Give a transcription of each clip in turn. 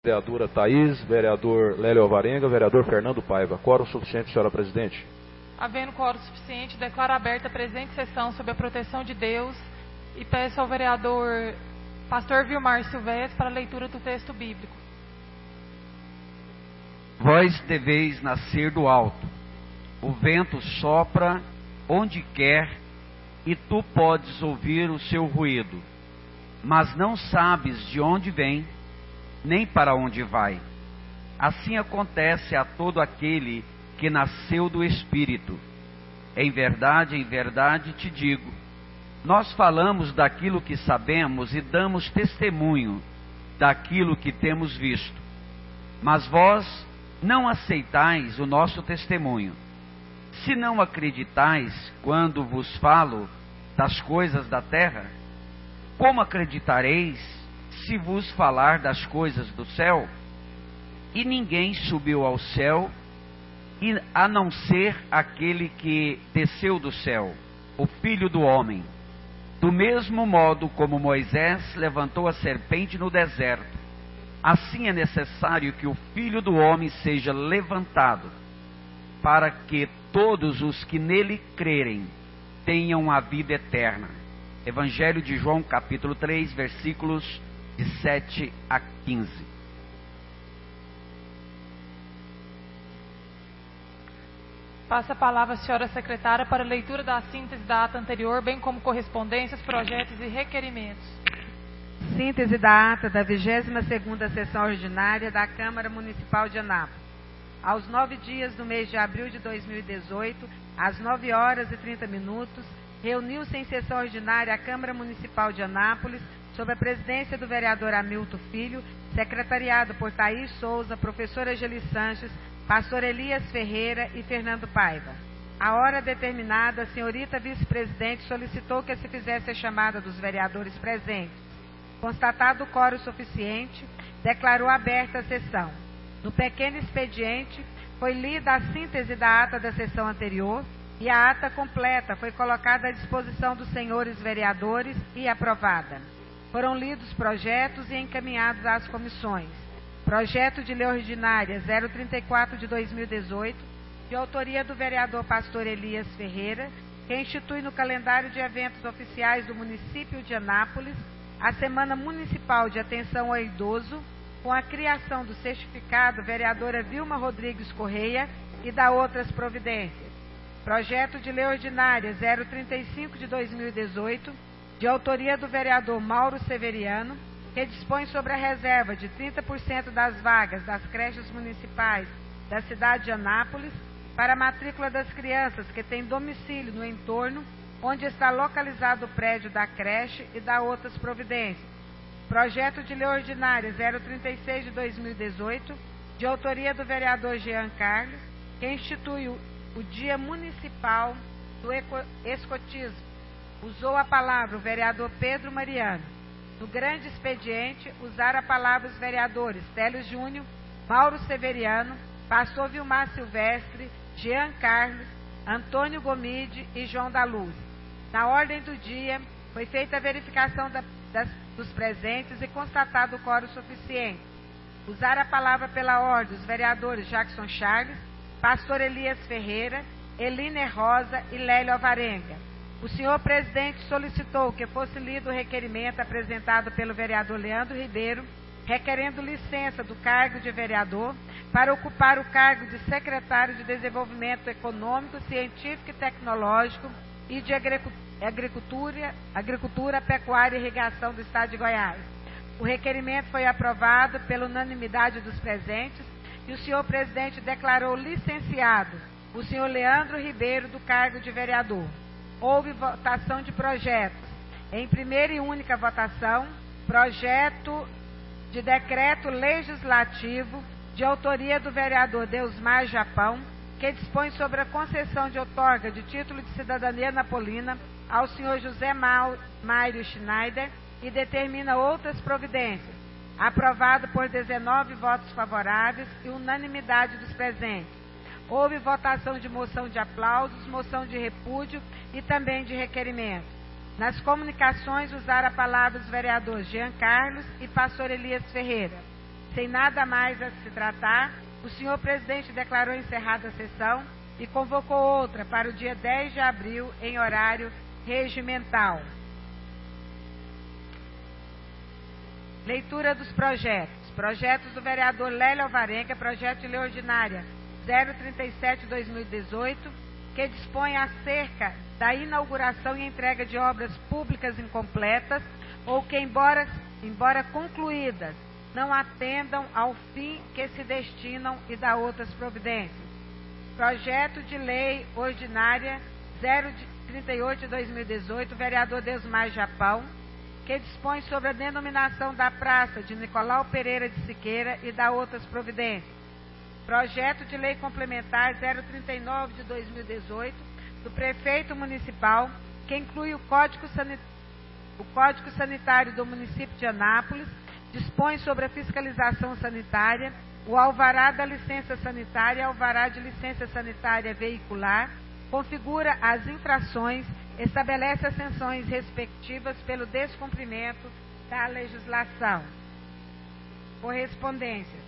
Vereadora Thaís, vereador Lélio Alvarenga, vereador Fernando Paiva. Quórum suficiente, senhora presidente. Havendo quórum suficiente, declaro aberta a presente sessão sob a proteção de Deus e peço ao vereador Pastor Vilmar Silvestre para a leitura do texto bíblico. Vós deveis nascer do alto. O vento sopra onde quer e tu podes ouvir o seu ruído, mas não sabes de onde vem, nem para onde vai. Assim acontece a todo aquele que nasceu do Espírito. Em verdade te digo, nós falamos daquilo que sabemos e damos testemunho daquilo que temos visto. Mas vós não aceitais o nosso testemunho. Se não acreditais quando vos falo das coisas da terra, como acreditareis se vos falar das coisas do céu? E ninguém subiu ao céu, a não ser aquele que desceu do céu, o Filho do Homem. Do mesmo modo como Moisés levantou a serpente no deserto, assim é necessário que o Filho do Homem seja levantado, para que todos os que nele crerem tenham a vida eterna. Evangelho de João, capítulo 3, versículos de 7 a 15. Passa a palavra à senhora secretária para a leitura da síntese da ata anterior, bem como correspondências, projetos e requerimentos. Síntese da ata da 22ª sessão ordinária da Câmara Municipal de Anápolis. Aos 9 dias do mês de abril de 2018, às 9h30, reuniu-se em sessão ordinária a Câmara Municipal de Anápolis, sob a presidência do vereador Hamilton Filho, secretariado por Thaís Souza, professora Geli Sanches, pastor Elias Ferreira e Fernando Paiva. A hora determinada, a senhorita vice-presidente solicitou que se fizesse a chamada dos vereadores presentes. Constatado o quórum suficiente, declarou aberta a sessão. No pequeno expediente, foi lida a síntese da ata da sessão anterior e a ata completa foi colocada à disposição dos senhores vereadores e aprovada. Foram lidos projetos e encaminhados às comissões. Projeto de Lei Ordinária 034 de 2018, de autoria do vereador pastor Elias Ferreira, que institui no calendário de eventos oficiais do município de Anápolis a Semana Municipal de Atenção ao Idoso, com a criação do certificado vereadora Vilma Rodrigues Correia e da outras providências. Projeto de Lei Ordinária 035 de 2018, de autoria do vereador Mauro Severiano, que dispõe sobre a reserva de 30% das vagas das creches municipais da cidade de Anápolis para a matrícula das crianças que têm domicílio no entorno onde está localizado o prédio da creche e da outras providências. Projeto de Lei Ordinária 036 de 2018, de autoria do vereador Jean Carlos, que institui o Dia Municipal do Escotismo. Usou a palavra o vereador Pedro Mariano. No grande expediente, usaram a palavra os vereadores Célio Júnior, Mauro Severiano, pastor Vilmar Silvestre, Jean Carlos, Antônio Gomide e João da Luz. Na ordem do dia, foi feita a verificação dos presentes e constatado o quórum suficiente. Usaram a palavra pela ordem os vereadores Jackson Charles, pastor Elias Ferreira, Eline Rosa e Lélio Alvarenga. O senhor presidente solicitou que fosse lido o requerimento apresentado pelo vereador Leandro Ribeiro, requerendo licença do cargo de vereador para ocupar o cargo de secretário de Desenvolvimento Econômico, Científico e Tecnológico e de Agricultura, Pecuária e Irrigação do Estado de Goiás. O requerimento foi aprovado pela unanimidade dos presentes e o senhor presidente declarou licenciado o senhor Leandro Ribeiro do cargo de vereador. Houve votação de projetos. Em primeira e única votação, projeto de decreto legislativo de autoria do vereador Deusmar Japão, que dispõe sobre a concessão de outorga de título de cidadania napolina ao senhor José Mário Schneider e determina outras providências. Aprovado por 19 votos favoráveis e unanimidade dos presentes. Houve votação de moção de aplausos, moção de repúdio e também de requerimento. Nas comunicações usaram a palavra os vereadores Jean Carlos e pastor Elias Ferreira. sem nada mais a se tratar, o senhor presidente declarou encerrada a sessão e convocou outra para o dia 10 de abril, em horário regimental. Leitura dos projetos. Projetos do vereador Lélio Alvarenga, projeto de lei ordinária 037/2018, que dispõe acerca da inauguração e entrega de obras públicas incompletas ou que, embora concluídas, não atendam ao fim que se destinam e dá outras providências. Projeto de lei ordinária 038/2018, vereador Desmar Japão, que dispõe sobre a denominação da praça de Nicolau Pereira de Siqueira e dá outras providências. Projeto de lei complementar 039/2018, do prefeito municipal, que inclui o Código Sanitário do município de Anápolis, dispõe sobre a fiscalização sanitária, o alvará da licença sanitária e alvará de licença sanitária veicular, configura as infrações, estabelece as sanções respectivas pelo descumprimento da legislação. Correspondências.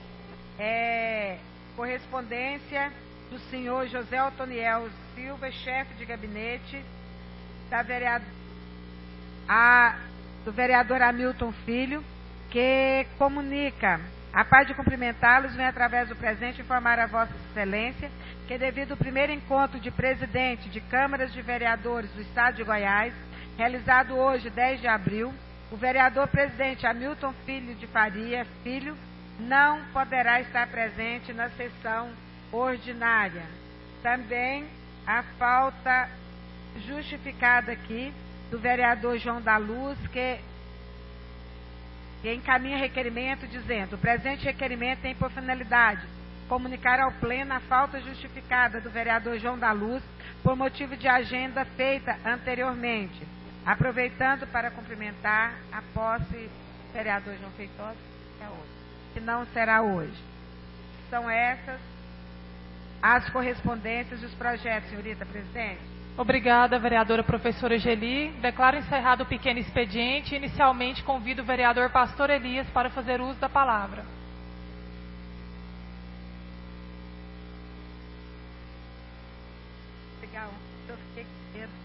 Correspondência do senhor José Otoniel Silva, chefe de gabinete do vereador Hamilton Filho, que comunica: a par de cumprimentá-los, vem através do presente informar a Vossa Excelência que, devido ao primeiro encontro de presidente de câmaras de vereadores do Estado de Goiás, realizado hoje, 10 de abril, o vereador presidente Hamilton Filho de Faria Filho não poderá estar presente na sessão ordinária. Também a falta justificada aqui do vereador João da Luz, que encaminha requerimento dizendo: o presente requerimento tem por finalidade comunicar ao Pleno a falta justificada do vereador João da Luz por motivo de agenda feita anteriormente. Aproveitando para cumprimentar a posse do vereador João Feitosa, que é hoje, que não será hoje. São essas as correspondências dos projetos, senhorita presidente. Obrigada, vereadora professora Geli. Declaro encerrado o pequeno expediente. Inicialmente, convido o vereador Pastor Elias para fazer uso da palavra. Legal. Eu fiquei com medo.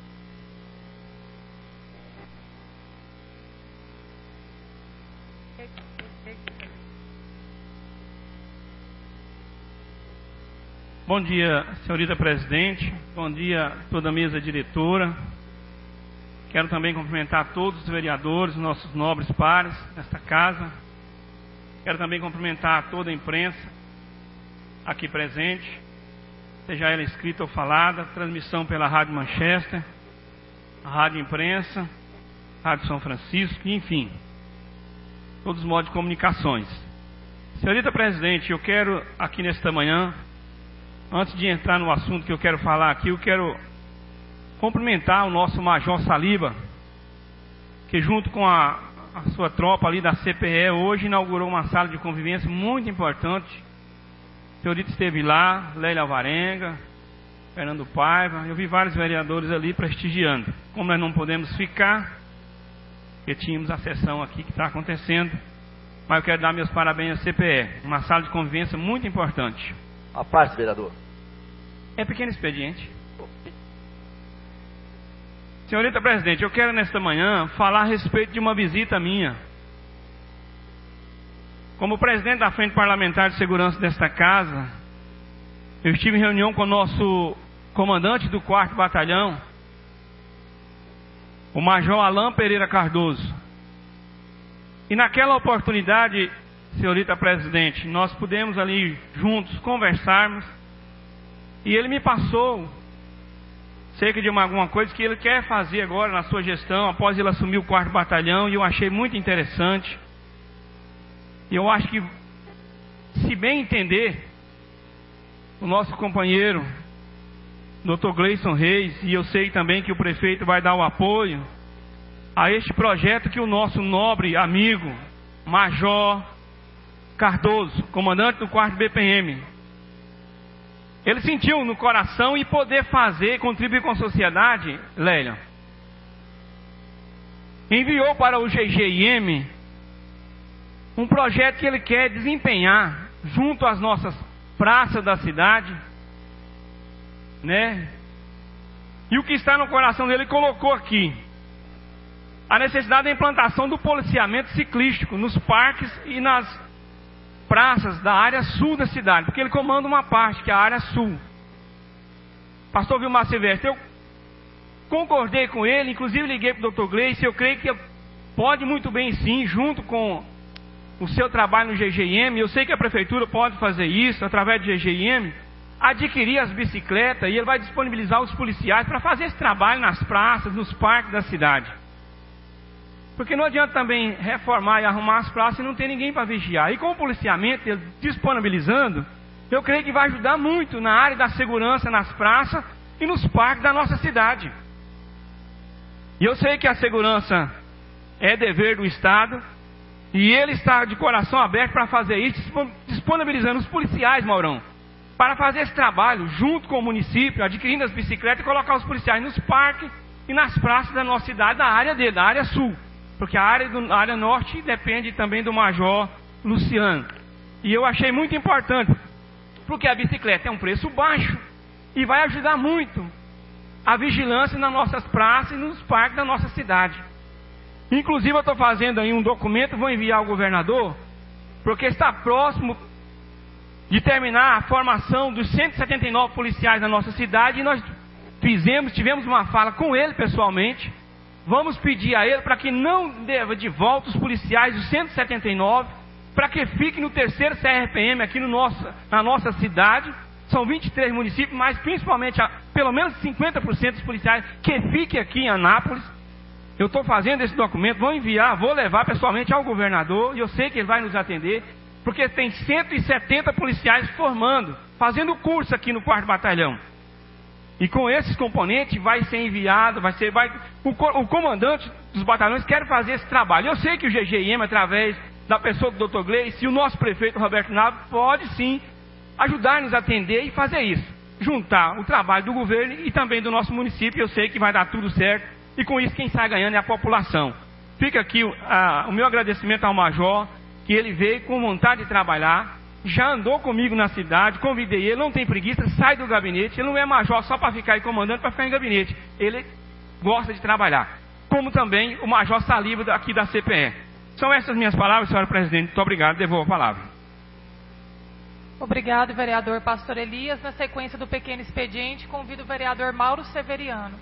Bom dia, senhorita presidente. Bom dia a toda a mesa diretora. Quero também cumprimentar todos os vereadores, nossos nobres pares nesta casa. Quero também cumprimentar toda a imprensa aqui presente, seja ela escrita ou falada, transmissão pela Rádio Manchester, a Rádio Imprensa, Rádio São Francisco, enfim, todos os modos de comunicações. Senhorita presidente, eu quero aqui nesta manhã, antes de entrar no assunto que eu quero falar aqui, eu quero cumprimentar o nosso Major Saliba, que junto com a sua tropa ali da CPE, hoje inaugurou uma sala de convivência muito importante. A senhorita esteve lá, Lélio Alvarenga, Fernando Paiva, eu vi vários vereadores ali prestigiando. Como nós não podemos ficar, porque tínhamos a sessão aqui que está acontecendo, mas eu quero dar meus parabéns à CPE, uma sala de convivência muito importante. A parte, vereador. É pequeno expediente. Senhorita presidente, eu quero nesta manhã falar a respeito de uma visita minha. Como presidente da Frente Parlamentar de Segurança desta casa, eu estive em reunião com o nosso comandante do 4º Batalhão, o Major Alain Pereira Cardoso. E naquela oportunidade, senhorita presidente, nós pudemos ali juntos conversarmos, e ele me passou cerca de alguma coisa que ele quer fazer agora na sua gestão, após ele assumir o 4º Batalhão, e eu achei muito interessante. E eu acho que, se bem entender, o nosso companheiro Dr. Gleison Reis, e eu sei também que o prefeito vai dar o apoio a este projeto que o nosso nobre amigo Major Cardoso, comandante do 4º BPM, ele sentiu no coração e poder fazer, contribuir com a sociedade. Lélia enviou para o GGIM um projeto que ele quer desempenhar junto às nossas praças da cidade, né? E o que está no coração dele, ele colocou aqui: a necessidade da implantação do policiamento ciclístico nos parques e nas praças da área sul da cidade, porque ele comanda uma parte, que é a área sul. Pastor Vilmar Silvestre, eu concordei com ele, inclusive liguei para o Dr. Gleice. Eu creio que pode muito bem sim, junto com o seu trabalho no GGIM, eu sei que a prefeitura pode fazer isso, através do GGIM, adquirir as bicicletas, e ele vai disponibilizar os policiais para fazer esse trabalho nas praças, nos parques da cidade. Porque não adianta também reformar e arrumar as praças e não ter ninguém para vigiar. E com o policiamento, ele disponibilizando, eu creio que vai ajudar muito na área da segurança nas praças e nos parques da nossa cidade. E eu sei que a segurança é dever do Estado, e ele está de coração aberto para fazer isso, disponibilizando os policiais, Maurão, para fazer esse trabalho junto com o município, adquirindo as bicicletas e colocar os policiais nos parques e nas praças da nossa cidade, da área dele, da área sul. Porque a área norte depende também do Major Luciano. E eu achei muito importante, porque a bicicleta é um preço baixo e vai ajudar muito a vigilância nas nossas praças e nos parques da nossa cidade. Inclusive eu estou fazendo aí um documento, vou enviar ao governador, porque está próximo de terminar a formação dos 179 policiais da nossa cidade, e nós tivemos uma fala com ele pessoalmente. Vamos pedir a ele para que não deva de volta os policiais dos 179, para que fique no terceiro CRPM aqui na nossa cidade. São 23 municípios, mas principalmente pelo menos 50% dos policiais que fiquem aqui em Anápolis. Eu estou fazendo esse documento, vou enviar, vou levar pessoalmente ao governador, e eu sei que ele vai nos atender, porque tem 170 policiais formando, fazendo curso aqui no 4º Batalhão. E com esses componentes vai ser enviado, o comandante dos batalhões quer fazer esse trabalho. Eu sei que o GGIM, através da pessoa do Dr. Gleice e o nosso prefeito Roberto Nava, pode sim ajudar-nos a atender e fazer isso. Juntar o trabalho do governo e também do nosso município. Eu sei que vai dar tudo certo, e com isso quem sai ganhando é a população. Fica aqui o meu agradecimento ao Major, que ele veio com vontade de trabalhar. Já andou comigo na cidade, convidei ele, não tem preguiça, sai do gabinete. Ele não é major só para ficar aí comandando, para ficar em gabinete. Ele gosta de trabalhar. Como também o Major Saliba aqui da CPE. São essas minhas palavras, senhora presidente. Muito obrigado, devolvo a palavra. Obrigado, vereador Pastor Elias. Na sequência do pequeno expediente, convido o vereador Mauro Severiano.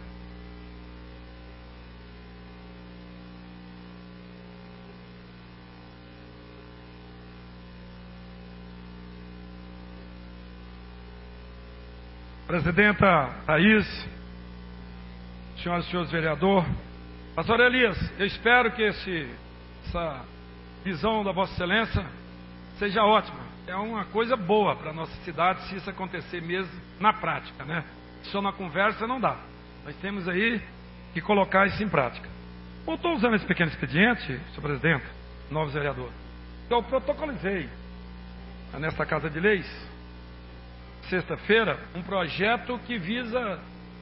Presidenta Thaís, senhoras e senhores vereadores, Pastor Elias, eu espero que essa visão da Vossa Excelência seja ótima. É uma coisa boa para a nossa cidade se isso acontecer mesmo na prática, né? Só na conversa não dá. Nós temos aí que colocar isso em prática. Eu estou usando esse pequeno expediente, senhor presidente, novos vereadores, eu protocolizei nesta Casa de Leis, sexta-feira, um projeto que visa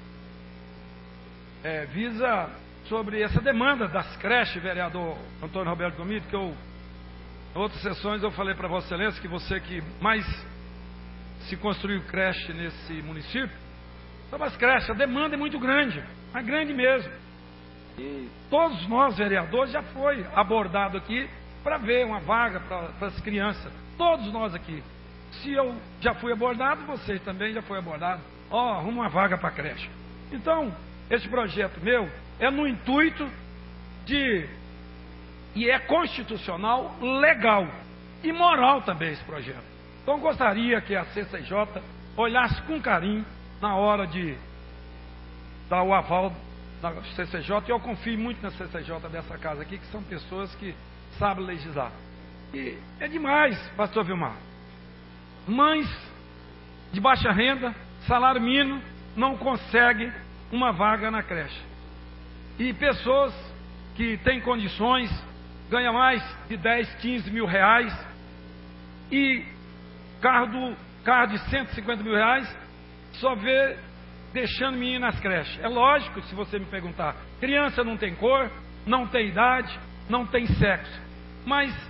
sobre essa demanda das creches, vereador Antônio Roberto Gomido, que em outras sessões eu falei para Vossa Excelência que você que mais se construiu creche nesse município, sobre as creches, a demanda é muito grande, mas grande mesmo. E todos nós, vereadores, já foi abordado aqui para ver uma vaga para as crianças, todos nós aqui. Se eu já fui abordado, vocês também já foi abordado. Arruma uma vaga para a creche. Então, esse projeto meu é no intuito e é constitucional, legal e moral também esse projeto. Então, gostaria que a CCJ olhasse com carinho na hora de dar o aval da CCJ. E eu confio muito na CCJ dessa casa aqui, que são pessoas que sabem legislar. E é demais, pastor Vilmar. Mães de baixa renda, salário mínimo, não conseguem uma vaga na creche. E pessoas que têm condições, ganham mais de 10, 15 mil reais, e carro de 150 mil reais, só vê deixando menino nas creches. É lógico, se você me perguntar, criança não tem cor, não tem idade, não tem sexo. Mas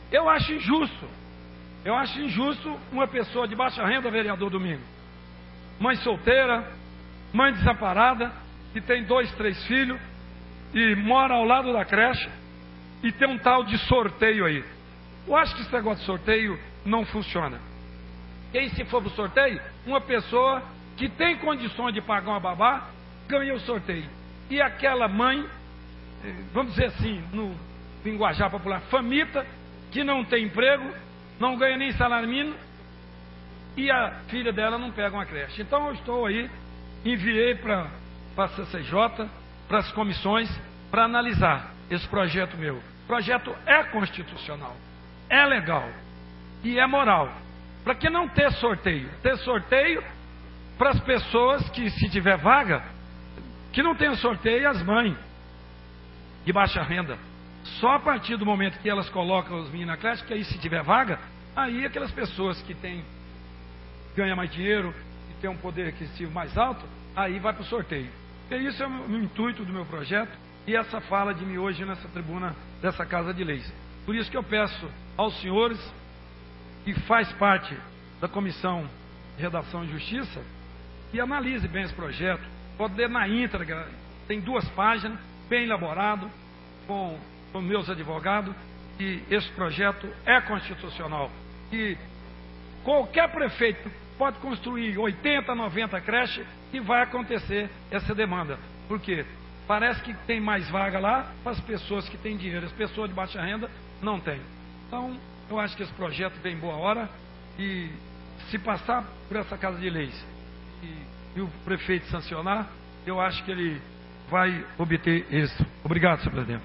Eu acho injusto. Eu acho injusto uma pessoa de baixa renda, vereador Domingo, mãe solteira, mãe desamparada, que tem 2, 3 filhos e mora ao lado da creche e tem um tal de sorteio aí. Eu acho que esse negócio de sorteio não funciona. E se for para o sorteio, uma pessoa que tem condições de pagar uma babá ganha o sorteio. E aquela mãe, vamos dizer assim, no linguajar popular, famita, que não tem emprego, não ganha nem salário mínimo, e a filha dela não pega uma creche. Então eu estou aí, enviei para a CCJ, para as comissões, para analisar esse projeto meu. O projeto é constitucional, é legal e é moral. Para que não ter sorteio? Ter sorteio para as pessoas que, se tiver vaga, que não tenham sorteio, as mães de baixa renda. Só a partir do momento que elas colocam os meninos na creche, que aí, se tiver vaga, aí aquelas pessoas que ganham mais dinheiro e têm um poder aquisitivo mais alto, aí vai para o sorteio. E isso é o intuito do meu projeto e essa fala de mim hoje nessa tribuna dessa Casa de Leis. Por isso que eu peço aos senhores, que faz parte da Comissão de Redação e Justiça, que analise bem esse projeto. Pode ler na íntegra, tem 2 páginas, bem elaborado, com meus advogados, e esse projeto é constitucional. E qualquer prefeito pode construir 80, 90 creches e vai acontecer essa demanda. Por quê? Parece que tem mais vaga lá para as pessoas que têm dinheiro. As pessoas de baixa renda não têm. Então, eu acho que esse projeto vem em boa hora e, se passar por essa Casa de Leis e o prefeito sancionar, eu acho que ele vai obter êxito. Obrigado, senhor presidente.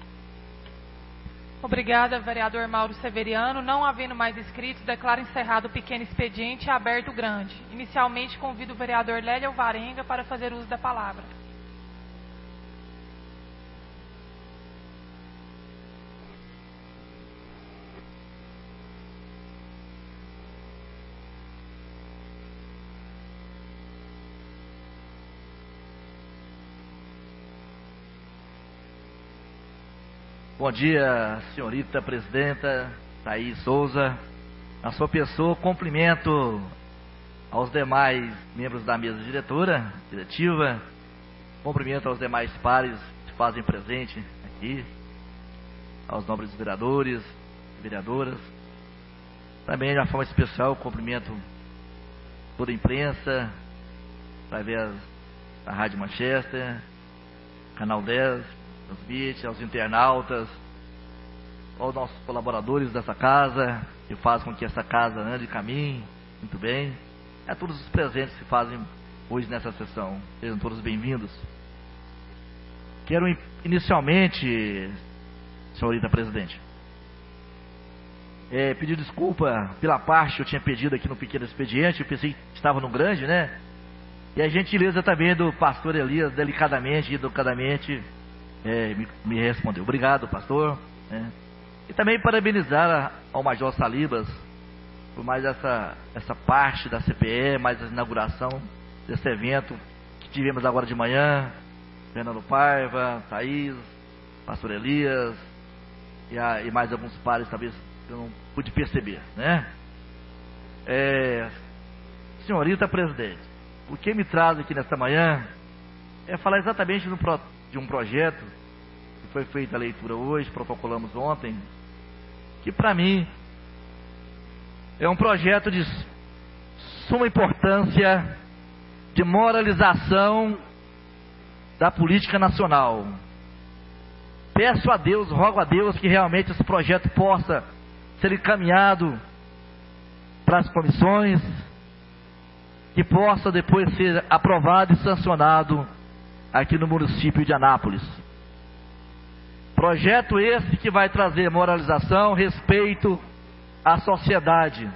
Obrigada, vereador Mauro Severiano. Não havendo mais inscritos, declaro encerrado o pequeno expediente e aberto o grande. Inicialmente, convido o vereador Lélio Alvarenga para fazer uso da palavra. Bom dia, senhorita presidenta Thaís Souza. Na sua pessoa, cumprimento aos demais membros da mesa diretiva, cumprimento aos demais pares que fazem presente aqui, aos nobres vereadores e vereadoras. Também, de uma forma especial, cumprimento toda a imprensa, através da Rádio Manchester, Canal 10, aos BIT, aos internautas, aos nossos colaboradores dessa casa, que fazem com que essa casa ande e caminhe muito bem, a todos os presentes que fazem hoje nessa sessão. Sejam todos bem-vindos. Quero inicialmente, senhorita presidente, pedir desculpa pela parte que eu tinha pedido aqui no pequeno expediente. Eu pensei que estava no grande, né? E a gentileza também do pastor Elias, delicadamente e educadamente, me respondeu. Obrigado, pastor. E também parabenizar ao Major Salibas por mais essa parte da CPE, mais a inauguração desse evento que tivemos agora de manhã. Fernando Paiva, Thaís, pastor Elias e mais alguns pares, talvez eu não pude perceber, né? Senhorita presidente, o que me traz aqui nesta manhã é falar exatamente de um projeto que foi feita a leitura hoje, protocolamos ontem, que para mim é um projeto de suma importância de moralização da política nacional. Peço a Deus, rogo a Deus que realmente esse projeto possa ser encaminhado para as comissões, que possa depois ser aprovado e sancionado aqui no município de Anápolis. Projeto esse que vai trazer moralização, respeito à sociedade.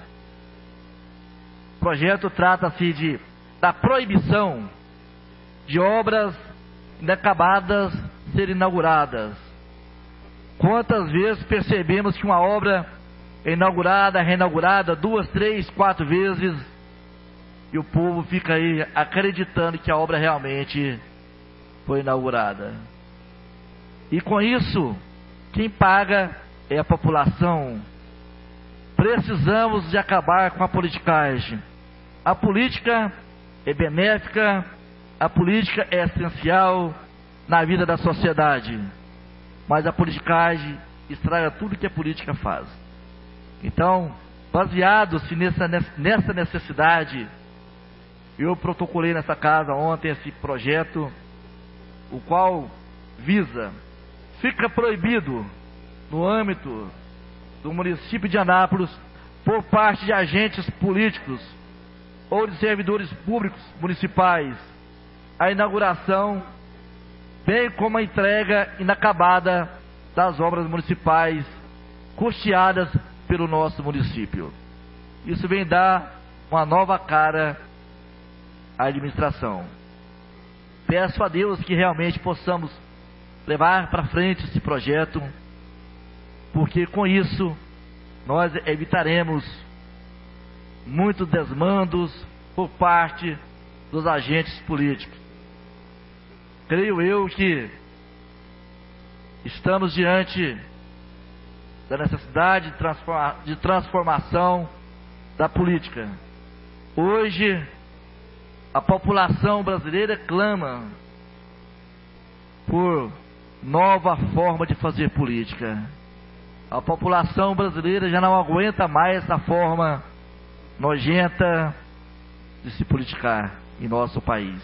O projeto trata-se da proibição de obras inacabadas serem inauguradas. Quantas vezes percebemos que uma obra é inaugurada, reinaugurada 2, 3, 4 vezes e o povo fica aí acreditando que a obra realmente foi inaugurada. E com isso, quem paga é a população precisamos de acabar com a politicagem. A política é benéfica, a política é essencial na vida da sociedade, mas a politicagem estraga tudo que a política faz. Então, baseado-se nessa necessidade, eu protocolei nessa casa ontem esse projeto, o qual visa, fica proibido no âmbito do município de Anápolis, por parte de agentes políticos ou de servidores públicos municipais, a inauguração, bem como a entrega inacabada das obras municipais custeadas pelo nosso município. Isso vem dar uma nova cara à administração. Peço a Deus que realmente possamos levar para frente esse projeto, porque com isso nós evitaremos muitos desmandos por parte dos agentes políticos. Creio eu que estamos diante da necessidade de transformação da política. Hoje, a população brasileira clama por nova forma de fazer política. A população brasileira já não aguenta mais essa forma nojenta de se politicar em nosso país.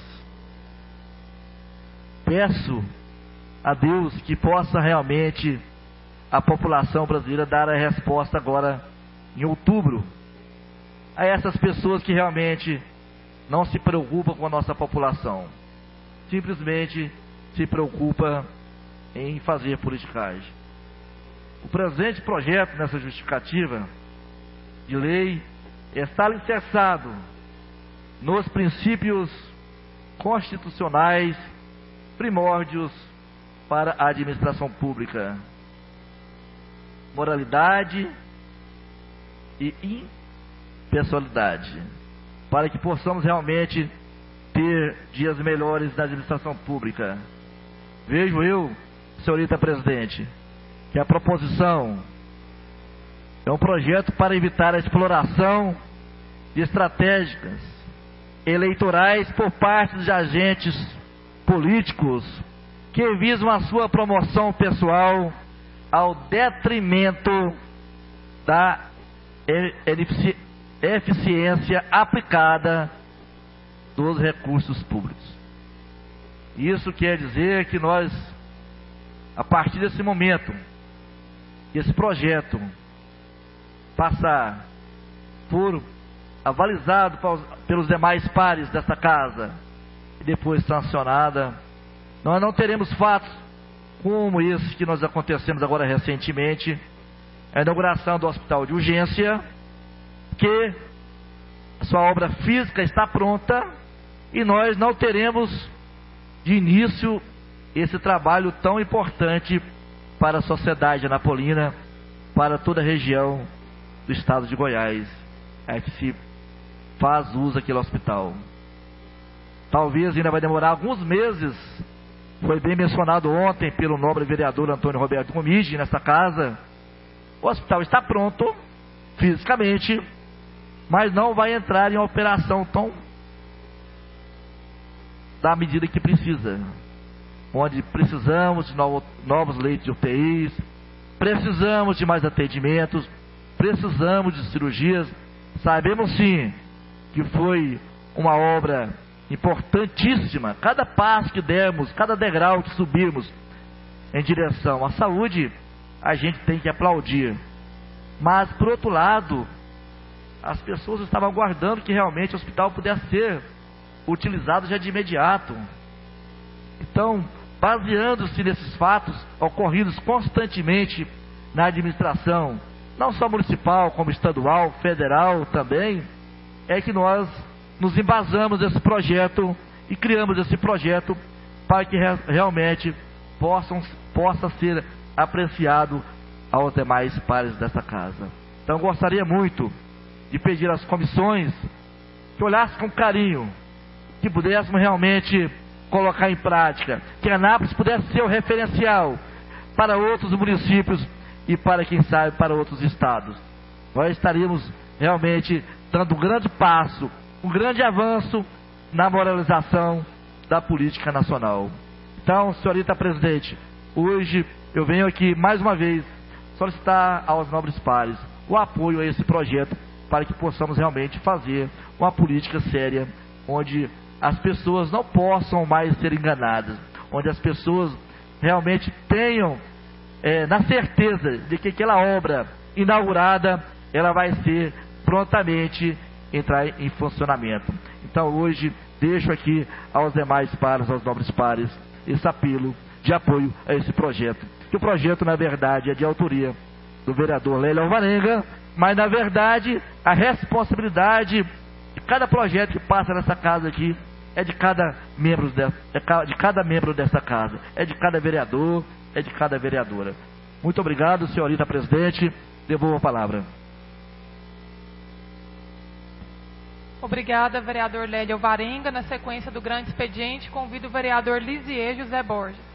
Peço a Deus que possa realmente a população brasileira dar a resposta agora em outubro a essas pessoas que realmente não se preocupam com a nossa população, simplesmente se preocupa em fazer politicagem. O presente projeto, nessa justificativa de lei, está alicerçado nos princípios constitucionais primórdios para a administração pública: moralidade e impessoalidade, para que possamos realmente ter dias melhores na administração pública. Vejo eu, senhorita presidente, que a proposição é um projeto para evitar a exploração de estratégicas eleitorais por parte de agentes políticos que visam a sua promoção pessoal ao detrimento da eficiência aplicada dos recursos públicos. Isso quer dizer que nós, a partir desse momento, esse projeto passar for avalizado pelos demais pares desta casa e depois sancionada, nós não teremos fatos como esse que nós acontecemos agora recentemente, a inauguração do hospital de urgência, que a sua obra física está pronta e nós não teremos de início esse trabalho tão importante para a sociedade anapolina, para toda a região do estado de Goiás, que se faz uso daquele hospital. Talvez ainda vai demorar alguns meses. Foi bem mencionado ontem pelo nobre vereador Antônio Roberto Comide nessa casa. O hospital está pronto fisicamente, mas não vai entrar em operação tão da medida que precisa, onde precisamos de novos leitos de UTIs, precisamos de mais atendimentos, precisamos de cirurgias. Sabemos sim que foi uma obra importantíssima. Cada passo que demos, cada degrau que subimos em direção à saúde, a gente tem que aplaudir. Mas, por outro lado, as pessoas estavam aguardando que realmente o hospital pudesse ser utilizado já de imediato. Então, baseando-se nesses fatos ocorridos constantemente na administração, não só municipal, como estadual, federal também, é que nós nos embasamos nesse projeto e criamos esse projeto para que realmente possa ser apreciado aos demais pares dessa casa. Então, gostaria muito de pedir às comissões que olhassem com carinho, que pudéssemos realmente colocar em prática, que Anápolis pudesse ser o referencial para outros municípios e para, quem sabe, para outros estados. nós estaríamos realmente dando um grande passo, um grande avanço na moralização da política nacional. Então, senhorita presidente, hoje eu venho aqui mais uma vez solicitar aos nobres pares o apoio a esse projeto para que possamos realmente fazer uma política séria, onde as pessoas não possam mais ser enganadas, onde as pessoas realmente tenham na certeza de que aquela obra inaugurada, ela vai ser prontamente entrar em funcionamento. Então hoje deixo aqui aos demais pares, aos nobres pares, esse apelo de apoio a esse projeto. Que o projeto, na verdade, é de autoria do vereador Lélio Alvarenga, mas, na verdade, a responsabilidade de cada projeto que passa nessa casa aqui é de cada membro dessa casa, é de cada vereador, é de cada vereadora. Muito obrigado, senhorita presidente. Devolvo a palavra. Obrigada, vereador Lélio Alvarenga. Na sequência do grande expediente, convido o vereador Lisier José Borges.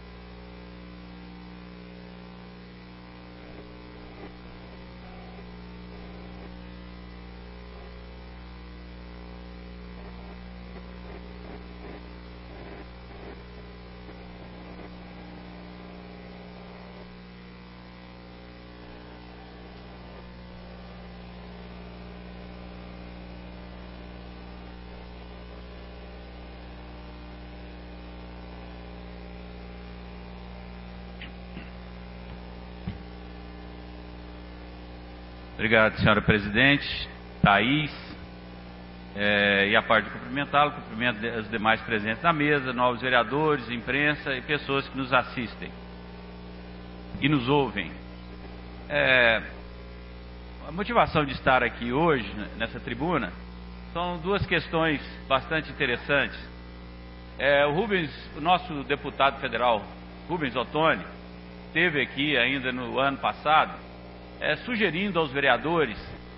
Obrigado, senhora presidente, Thaís, e a parte de cumprimentá-lo, cumprimento os demais presentes na mesa, novos vereadores, imprensa e pessoas que nos assistem e nos ouvem. A motivação de estar aqui hoje, nessa tribuna, são duas questões bastante interessantes. O nosso deputado federal, Rubens Ottoni, esteve aqui ainda no ano passado, sugerindo aos vereadores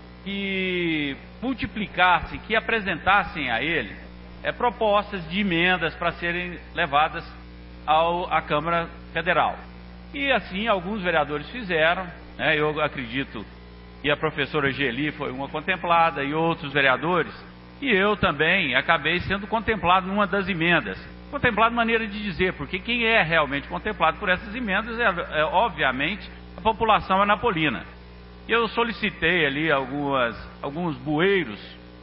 que multiplicassem, que apresentassem a ele propostas de emendas para serem levadas à Câmara Federal. E assim alguns vereadores fizeram, eu acredito que a professora Geli foi uma contemplada e outros vereadores, e eu também acabei sendo contemplado numa das emendas. Contemplado maneira de dizer, porque quem é realmente contemplado por essas emendas obviamente, a população anapolina. Eu solicitei ali alguns bueiros,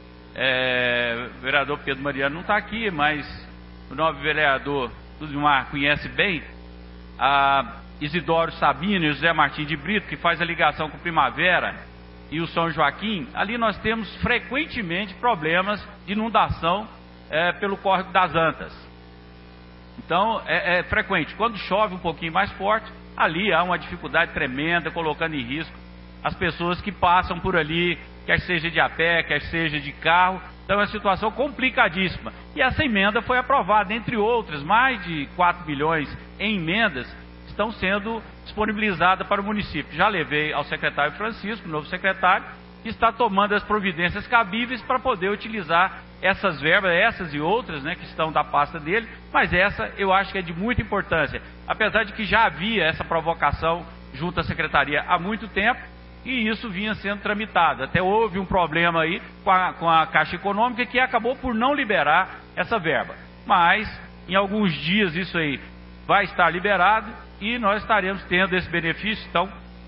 o vereador Pedro Mariano não está aqui, mas o nobre vereador Dudimar conhece bem, a Isidoro Sabino e José Martins de Brito, que faz a ligação com Primavera e o São Joaquim. Ali nós temos frequentemente problemas de inundação pelo córrego das Antas. Então é frequente, quando chove um pouquinho mais forte, ali há uma dificuldade tremenda, colocando em risco as pessoas que passam por ali, quer seja de a pé, quer seja de carro. Então é uma situação complicadíssima. E essa emenda foi aprovada, entre outras, mais de 4 milhões em emendas estão sendo disponibilizadas para o município. Já levei ao secretário Francisco, novo secretário, que está tomando as providências cabíveis para poder utilizar essas verbas, essas e outras, que estão da pasta dele, mas essa eu acho que é de muita importância, apesar de que já havia essa provocação junto à secretaria há muito tempo, e isso vinha sendo tramitado. Até houve um problema aí com a Caixa Econômica, que acabou por não liberar essa verba. Mas, em alguns dias isso aí vai estar liberado e nós estaremos tendo esse benefício. Então,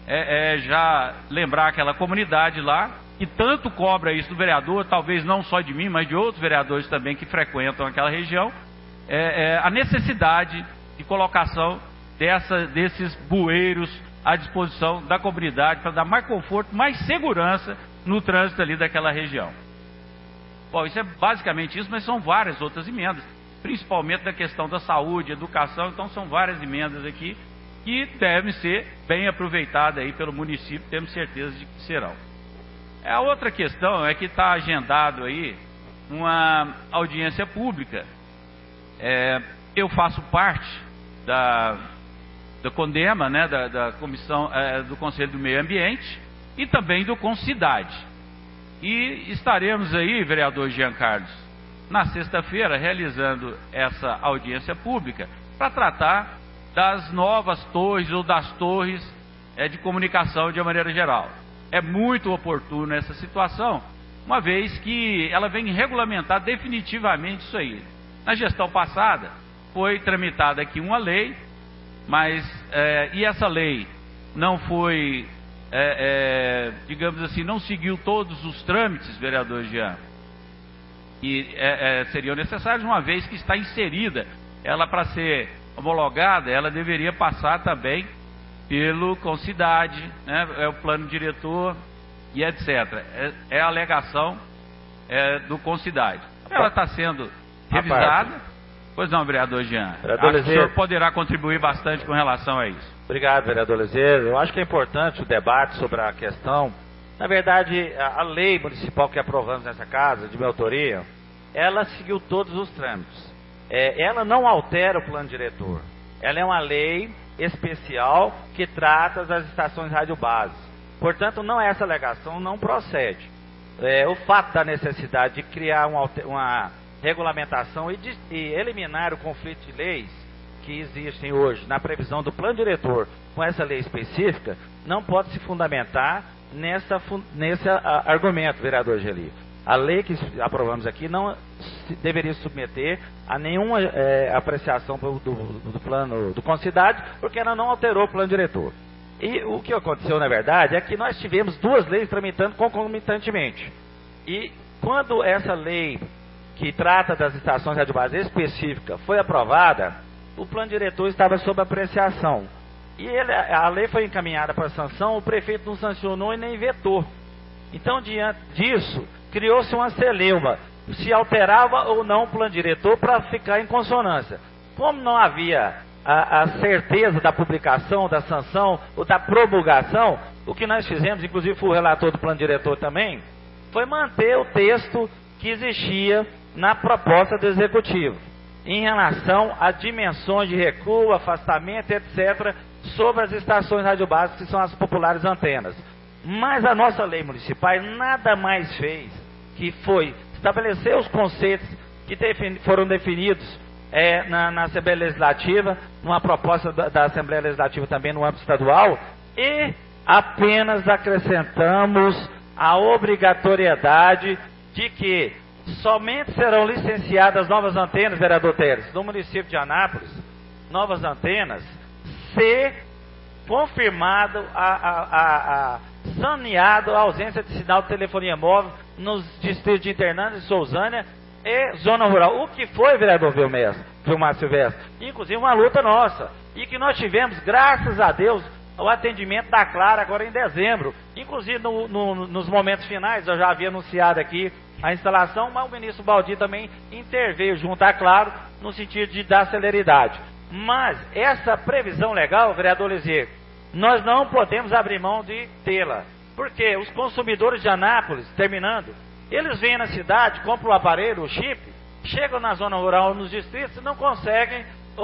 já lembrar aquela comunidade lá, que tanto cobra isso do vereador, talvez não só de mim, mas de outros vereadores também que frequentam aquela região, a necessidade de colocação desses bueiros à disposição da comunidade para dar mais conforto, mais segurança no trânsito ali daquela região. Bom, isso é basicamente isso, mas são várias outras emendas, principalmente da questão da saúde, educação. Então são várias emendas aqui que devem ser bem aproveitadas aí pelo município, temos certeza de que serão. A outra questão é que está agendado aí uma audiência pública. Eu faço parte da CONDEMA, da Comissão do Conselho do Meio Ambiente e também do Concidade. E estaremos aí, vereador Jean Carlos, na sexta-feira realizando essa audiência pública para tratar das novas torres ou das torres de comunicação de uma maneira geral. é muito oportuna essa situação, uma vez que ela vem regulamentar definitivamente isso aí. Na gestão passada, foi tramitada aqui uma lei, mas e essa lei não foi, digamos assim, não seguiu todos os trâmites, vereador Jean, que seriam necessários, uma vez que está inserida, ela para ser homologada, ela deveria passar também pelo Concidade, né, o plano diretor e etc. É a alegação do Concidade. Ela está sendo revisada. Pois não, vereador Jean. Acho que o senhor poderá contribuir bastante com relação a isso. Obrigado, vereador Liseiro. Eu acho que é importante o debate sobre a questão. Na verdade, a lei municipal que aprovamos nessa casa, de minha autoria, ela seguiu todos os trâmites. Ela não altera o plano diretor. Ela é uma lei especial que trata das estações rádio-base. Portanto, essa alegação não procede. O fato da necessidade de criar uma regulamentação e eliminar o conflito de leis que existem hoje na previsão do plano diretor com essa lei específica não pode se fundamentar nesse argumento, vereador Geli. A lei que aprovamos aqui não deveria submeter a nenhuma apreciação do plano do Concidade, porque ela não alterou o plano diretor. E o que aconteceu, na verdade, é que nós tivemos duas leis tramitando concomitantemente. E quando essa lei que trata das estações rádio-base específica foi aprovada, o plano diretor estava sob apreciação. E a lei foi encaminhada para sanção, o prefeito não sancionou e nem vetou. Então, diante disso, criou-se uma celeuma, se alterava ou não o plano diretor para ficar em consonância. Como não havia a certeza da publicação, da sanção ou da promulgação, o que nós fizemos, inclusive fui o relator do plano diretor também, foi manter o texto que existia na proposta do Executivo, em relação a dimensões de recuo, afastamento, etc., sobre as estações radiobásicas, que são as populares antenas. Mas a nossa lei municipal nada mais fez que foi estabelecer os conceitos que foram definidos na Assembleia Legislativa, numa proposta da Assembleia Legislativa também no âmbito estadual, e apenas acrescentamos a obrigatoriedade de que somente serão licenciadas novas antenas, vereador Teres, no município de Anápolis, novas antenas, se confirmado saneado a ausência de sinal de telefonia móvel nos distritos de Internanas e Sousânia e zona rural. O que foi, vereador Vilmar Silvestre? Inclusive uma luta nossa. E que nós tivemos, graças a Deus, o atendimento da Clara agora em dezembro. Inclusive nos momentos finais, eu já havia anunciado aqui a instalação, mas o ministro Baldi também interveio junto à Claro no sentido de dar celeridade. Mas essa previsão legal, vereador Lizier, nós não podemos abrir mão de tê-la. Porque os consumidores de Anápolis, terminando, eles vêm na cidade, compram o aparelho, o chip, chegam na zona rural, nos distritos, e não conseguem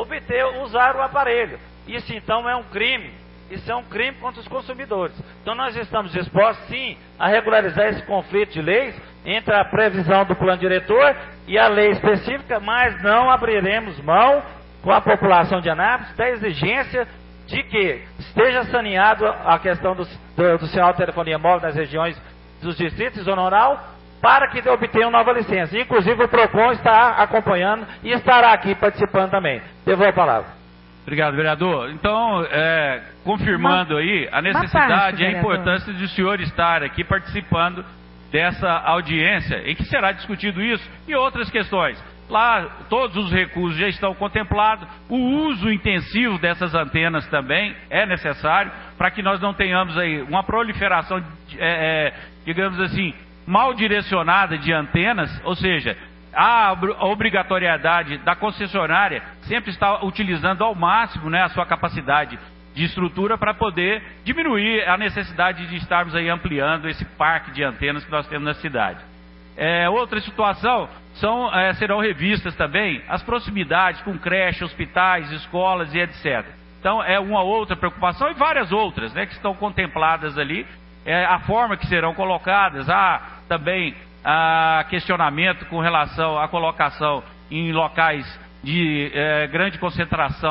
usar o aparelho. Isso então é um crime. Isso é um crime contra os consumidores. Então nós estamos dispostos, sim, a regularizar esse conflito de leis entre a previsão do plano diretor e a lei específica, mas não abriremos mão com a população de Anápolis da exigência de que esteja saneado a questão do sinal de telefonia móvel nas regiões dos distritos e zona rural, para que obtenham nova licença. Inclusive o PROCON está acompanhando e estará aqui participando também. Devolvo a palavra. Obrigado, vereador. Então, confirmando aí a necessidade e a importância de o senhor estar aqui participando dessa audiência, em que será discutido isso e outras questões. Lá, todos os recursos já estão contemplados, o uso intensivo dessas antenas também é necessário, para que nós não tenhamos aí uma proliferação, digamos assim, mal direcionada de antenas, ou seja, a obrigatoriedade da concessionária sempre está utilizando ao máximo, né, a sua capacidade de estrutura para poder diminuir a necessidade de estarmos aí ampliando esse parque de antenas que nós temos na cidade. Outra situação serão revistas também as proximidades com creches, hospitais, escolas e etc. Então é uma outra preocupação e várias outras, né, que estão contempladas ali, a forma que serão colocadas, também questionamento com relação à colocação em locais de grande concentração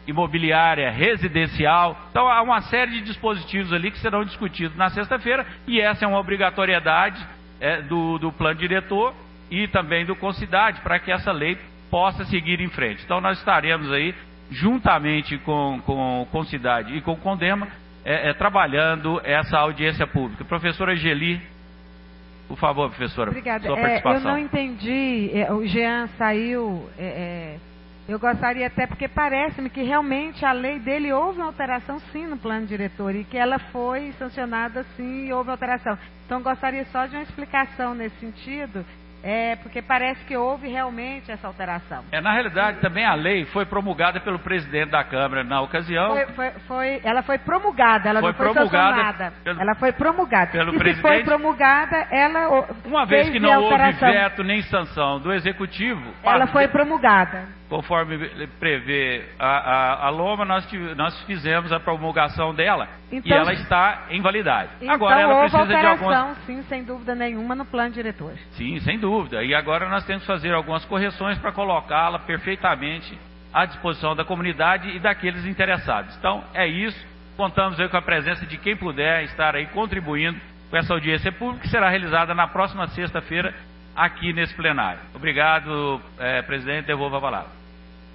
imobiliária residencial. Então há uma série de dispositivos ali que serão discutidos na sexta-feira, e essa é uma obrigatoriedade do plano diretor e também do Concidade, para que essa lei possa seguir em frente. Então nós estaremos aí, juntamente com o Concidade e com o Condema, trabalhando essa audiência pública. Professora Geli, por favor, professora, obrigada. Sua participação. Eu não entendi, o Jean saiu, eu gostaria até, porque parece-me que realmente a lei dele houve uma alteração sim no plano diretor, e que ela foi sancionada sim e houve alteração. Então gostaria só de uma explicação nesse sentido, porque parece que houve realmente essa alteração. Na realidade, também a lei foi promulgada pelo presidente da Câmara na ocasião. Ela foi promulgada, ela não foi sancionada. Ela foi promulgada. Pelo e presidente, se foi promulgada, ela uma vez que não houve veto nem sanção do Executivo, ela foi promulgada. Conforme prevê a LOMA, nós fizemos a promulgação dela, então, e ela está em validade. Então, agora ela houve precisa de alteração, sim, sem dúvida nenhuma, no plano diretor. Sim, sem dúvida. E agora nós temos que fazer algumas correções para colocá-la perfeitamente à disposição da comunidade e daqueles interessados. Então, é isso. Contamos aí com a presença de quem puder estar aí contribuindo com essa audiência pública, que será realizada na próxima sexta-feira aqui nesse plenário. Obrigado, presidente. Devolvo a palavra.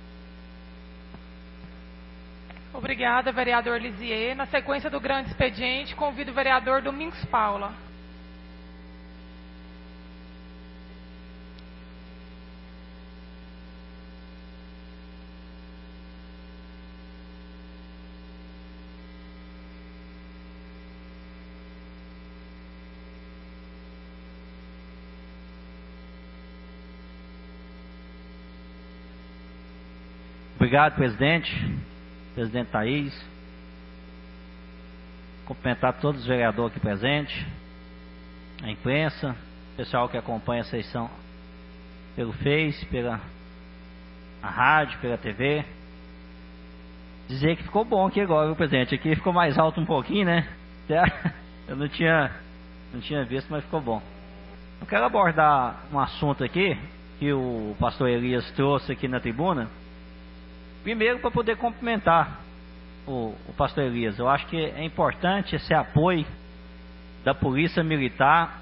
Obrigada, vereador Lisier. Na sequência do grande expediente, convido o vereador Domingos Paula. Obrigado, presidente. Presidente Thaís, cumprimentar todos os vereadores aqui presentes, a imprensa, o pessoal que acompanha a sessão pelo Face, pela rádio, pela TV. Dizer que ficou bom aqui agora, viu, presidente? Aqui ficou mais alto um pouquinho, né? Eu não tinha visto, mas ficou bom. Eu quero abordar um assunto aqui que o pastor Elias trouxe aqui na tribuna. Primeiro, para poder cumprimentar o pastor Elias, eu acho que é importante esse apoio da Polícia Militar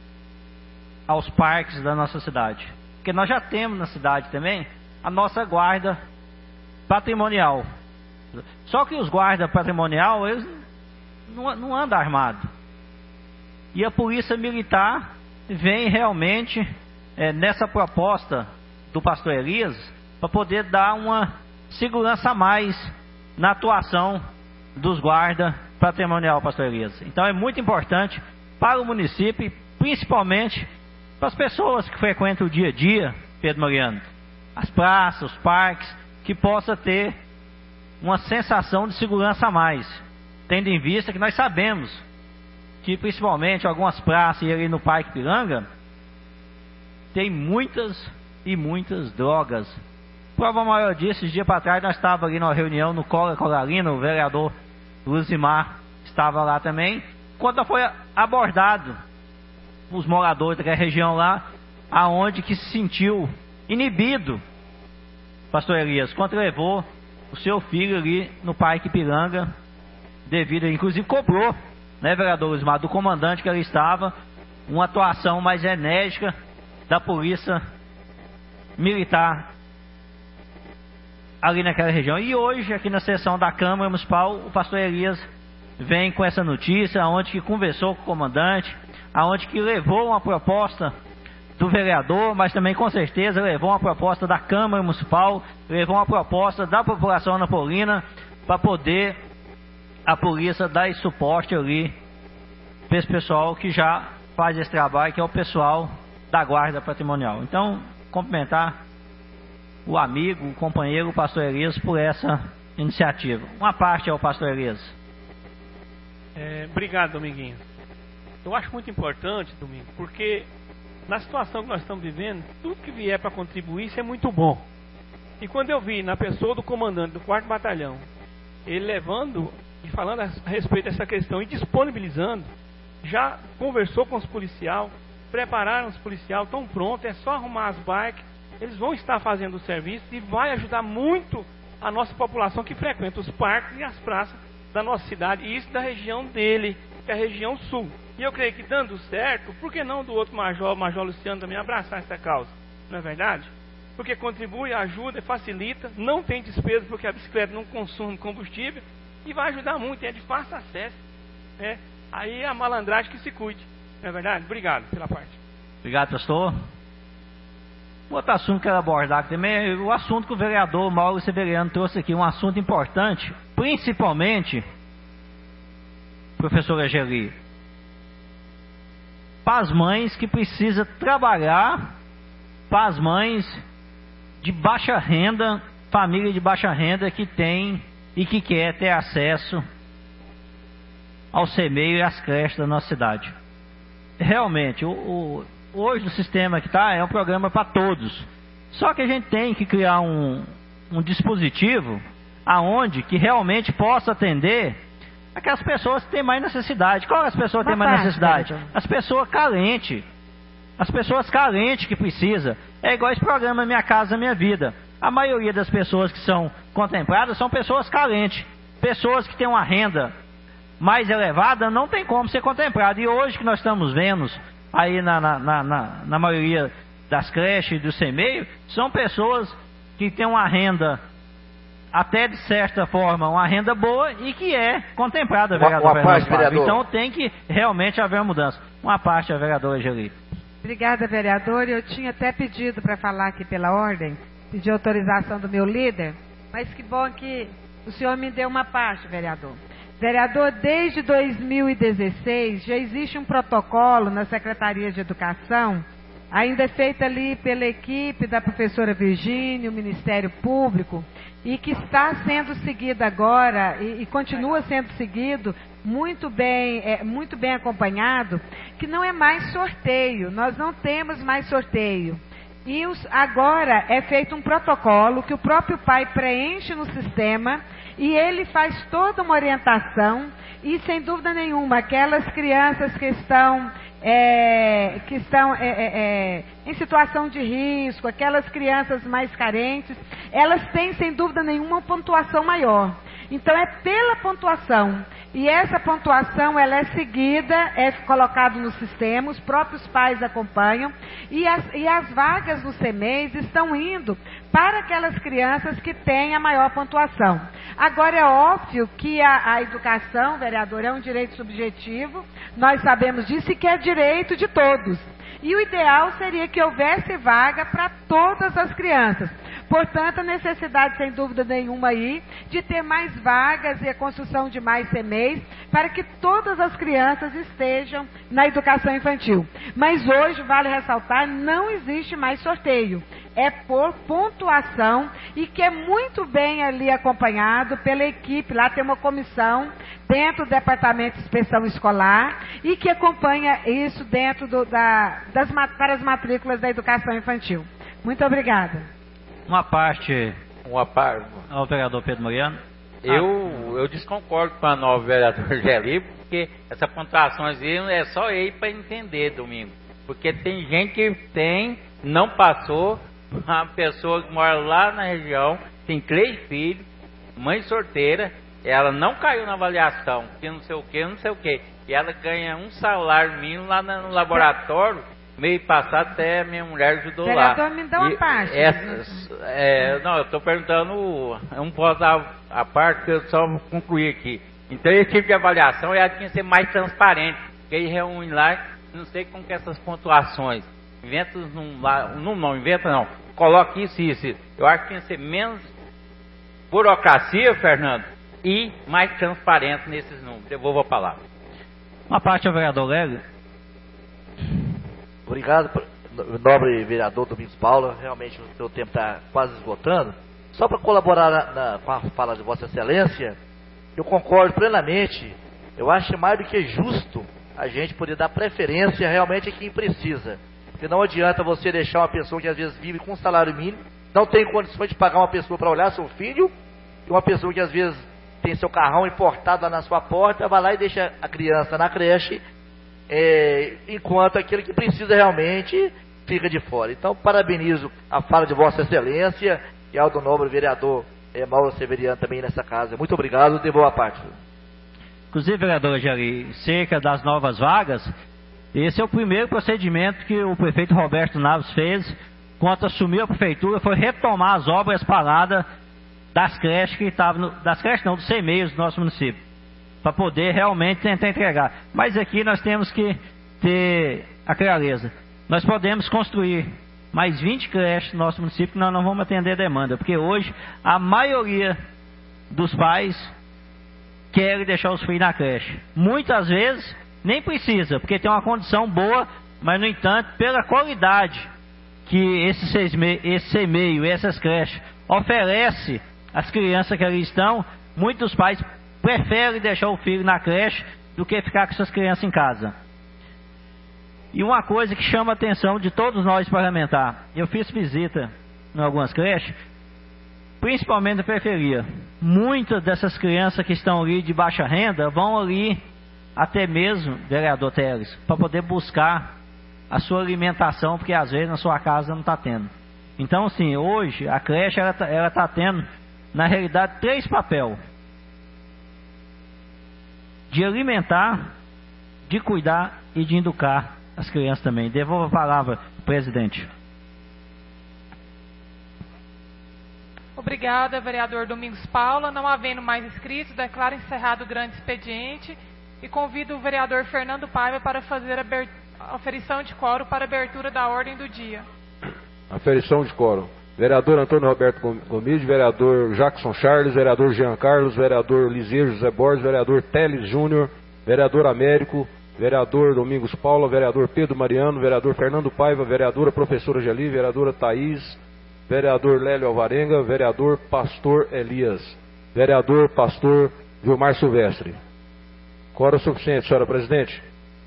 aos parques da nossa cidade. Porque nós já temos na cidade também a nossa guarda patrimonial. Só que os guardas patrimonial, eles não andam armados. E a Polícia Militar vem realmente nessa proposta do pastor Elias para poder dar uma segurança a mais na atuação dos guardas patrimonial, pastor Elias. Então é muito importante para o município e principalmente para as pessoas que frequentam o dia a dia, Pedro Mariano, as praças, os parques, que possa ter uma sensação de segurança a mais, tendo em vista que nós sabemos que principalmente algumas praças e ali no Parque Piranga tem muitas e muitas drogas. Prova maior disso, esse dia para trás nós estávamos ali numa reunião no Cola Colarina, o vereador Luzimar estava lá também, quando foi abordado os moradores daquela região lá, aonde que se sentiu inibido, pastor Elias, quando levou o seu filho ali no Parque Piranga, devido, inclusive cobrou, né, vereador Luzimar, do comandante que ali estava, uma atuação mais enérgica da Polícia Militar ali naquela região. E hoje, aqui na sessão da Câmara Municipal, o pastor Elias vem com essa notícia, onde que conversou com o comandante, aonde que levou uma proposta do vereador, mas também com certeza levou uma proposta da Câmara Municipal, levou uma proposta da população anapolina, para poder a polícia dar esse suporte ali para esse pessoal que já faz esse trabalho, que é o pessoal da Guarda Patrimonial. Então, cumprimentar o amigo, o companheiro, o pastor Elias, por essa iniciativa. Uma parte ao pastor Elias. Obrigado, Dominguinho. Eu acho muito importante, Domingo, porque na situação que nós estamos vivendo, tudo que vier para contribuir, isso é muito bom. E quando eu vi na pessoa do comandante do 4º Batalhão, ele levando e falando a respeito dessa questão e disponibilizando, já conversou com os policiais, prepararam os policiais, estão prontos, é só arrumar as bikes. Eles vão estar fazendo o serviço e vai ajudar muito a nossa população que frequenta os parques e as praças da nossa cidade, e isso da região dele, que é a região sul. E eu creio que dando certo, por que não do outro Major Luciano, também abraçar essa causa? Não é verdade? Porque contribui, ajuda, facilita, não tem despesa porque a bicicleta não consome combustível e vai ajudar muito, é de fácil acesso, né? Aí a malandragem que se cuide, não é verdade? Obrigado pela parte. Obrigado, pastor. Outro assunto que eu quero abordar aqui também é o assunto que o vereador Mauro Severiano trouxe aqui, um assunto importante, principalmente, professora Geli, para as mães que precisam trabalhar, para as mães de baixa renda, família de baixa renda que tem e que quer ter acesso ao CMEI e às creches da nossa cidade. Realmente, hoje o sistema que está é um programa para todos. Só que a gente tem que criar um dispositivo aonde que realmente possa atender aquelas pessoas que têm mais necessidade. Qual é as pessoas que têm mais necessidade? As pessoas carentes. As pessoas carentes que precisam. É igual esse programa Minha Casa Minha Vida. A maioria das pessoas que são contempladas são pessoas carentes. Pessoas que têm uma renda mais elevada não tem como ser contemplada. E hoje que nós estamos vendo aí na maioria das creches e do CMEI, são pessoas que têm uma renda, até de certa forma, uma renda boa e que é contemplada, vereador. Então tem que realmente haver uma mudança. Uma parte, a vereadora Geli. Obrigada, vereador. Eu tinha até pedido para falar aqui pela ordem, pedir autorização do meu líder, mas que bom que o senhor me deu uma parte, vereador. Vereador, desde 2016 já existe um protocolo na Secretaria de Educação, ainda feito ali pela equipe da professora Virgínia, o Ministério Público, e que está sendo seguido agora e continua sendo seguido muito bem acompanhado, que não é mais sorteio, nós não temos mais sorteio. E agora é feito um protocolo que o próprio pai preenche no sistema e ele faz toda uma orientação e, sem dúvida nenhuma, aquelas crianças que estão em situação de risco, aquelas crianças mais carentes, elas têm, sem dúvida nenhuma, uma pontuação maior. Então, é pela pontuação. E essa pontuação, ela é seguida, é colocado no sistema, os próprios pais acompanham, e as vagas no CMEIs estão indo para aquelas crianças que têm a maior pontuação. Agora, é óbvio que a educação, vereador, é um direito subjetivo, nós sabemos disso, e que é direito de todos. E o ideal seria que houvesse vaga para todas as crianças. Portanto, a necessidade, sem dúvida nenhuma, aí, de ter mais vagas e a construção de mais CMEIs, para que todas as crianças estejam na educação infantil. Mas hoje, vale ressaltar, não existe mais sorteio. É por pontuação e que é muito bem ali acompanhado pela equipe. Lá tem uma comissão dentro do Departamento de Inspeção Escolar e que acompanha isso dentro para as matrículas da educação infantil. Muito obrigada. Uma parte ao vereador Pedro Mariano. Eu desconcordo com a nova vereadora Geli, porque essa pontuação é só ele para entender, Domingo. Porque tem gente que não passou, uma pessoa que mora lá na região, tem 3 filhos, mãe sorteira, ela não caiu na avaliação, que não sei o que, e ela ganha um salário mínimo lá no laboratório. Meio passado até minha mulher ajudou lá. Vereador, me dá uma parte. Não, eu estou perguntando, eu não posso dar a parte que eu só vou concluir aqui. Então esse tipo de avaliação ela tinha que ser mais transparente, porque ele reúne lá, não sei como que essas pontuações. Não, coloque isso e isso. Eu acho que tinha que ser menos burocracia, Fernando, e mais transparente nesses números. Devolvo a palavra. Uma parte ao vereador Lélio. Obrigado, nobre vereador Domingos Paulo. Realmente o seu tempo está quase esgotando. Só para colaborar com a fala de Vossa Excelência, eu concordo plenamente. Eu acho mais do que justo a gente poder dar preferência realmente a quem precisa. Porque não adianta você deixar uma pessoa que às vezes vive com um salário mínimo, não tem condições de pagar uma pessoa para olhar seu filho, e uma pessoa que às vezes tem seu carrão importado lá na sua porta, vai lá e deixa a criança na creche, enquanto aquele que precisa realmente fica de fora. Então, parabenizo a fala de Vossa Excelência e ao do nobre vereador Mauro Severiano também nessa casa. Muito obrigado, devolvo a parte. Inclusive, vereador Geli, cerca das novas vagas, esse é o primeiro procedimento que o prefeito Roberto Naves fez quando assumiu a prefeitura, foi retomar as obras paradas das creches que estavam, das creches não, dos CMEIs do nosso município, para poder realmente tentar entregar. Mas aqui nós temos que ter a clareza. Nós podemos construir mais 20 creches no nosso município, nós não vamos atender a demanda, porque hoje a maioria dos pais querem deixar os filhos na creche. Muitas vezes nem precisa, porque tem uma condição boa, mas no entanto, pela qualidade que esse CMEI, essas creches oferece às crianças que ali estão, muitos pais preferem deixar o filho na creche do que ficar com suas crianças em casa. E uma coisa que chama a atenção de todos nós parlamentares, eu fiz visita em algumas creches, principalmente na periferia. Muitas dessas crianças que estão ali de baixa renda vão ali até mesmo, vereador Teles, para poder buscar a sua alimentação, porque às vezes na sua casa não está tendo. Então, assim, hoje a creche ela está tendo, na realidade, 3 papéis: de alimentar, de cuidar e de educar as crianças também. Devolvo a palavra, presidente. Obrigada, vereador Domingos Paula. Não havendo mais inscritos, declaro encerrado o grande expediente e convido o vereador Fernando Paiva para fazer a aferição de quórum para abertura da ordem do dia. Aferição de quórum. Vereador Antônio Roberto Gomide, vereador Jackson Charles, vereador Jean Carlos, vereador Liseiro José Borges, vereador Teles Júnior, vereador Américo, vereador Domingos Paula, vereador Pedro Mariano, vereador Fernando Paiva, vereadora professora Geli, vereadora Thaís, vereador Lélio Alvarenga, vereador Pastor Elias, vereador Pastor Vilmar Silvestre. Quórum suficiente, senhora presidente.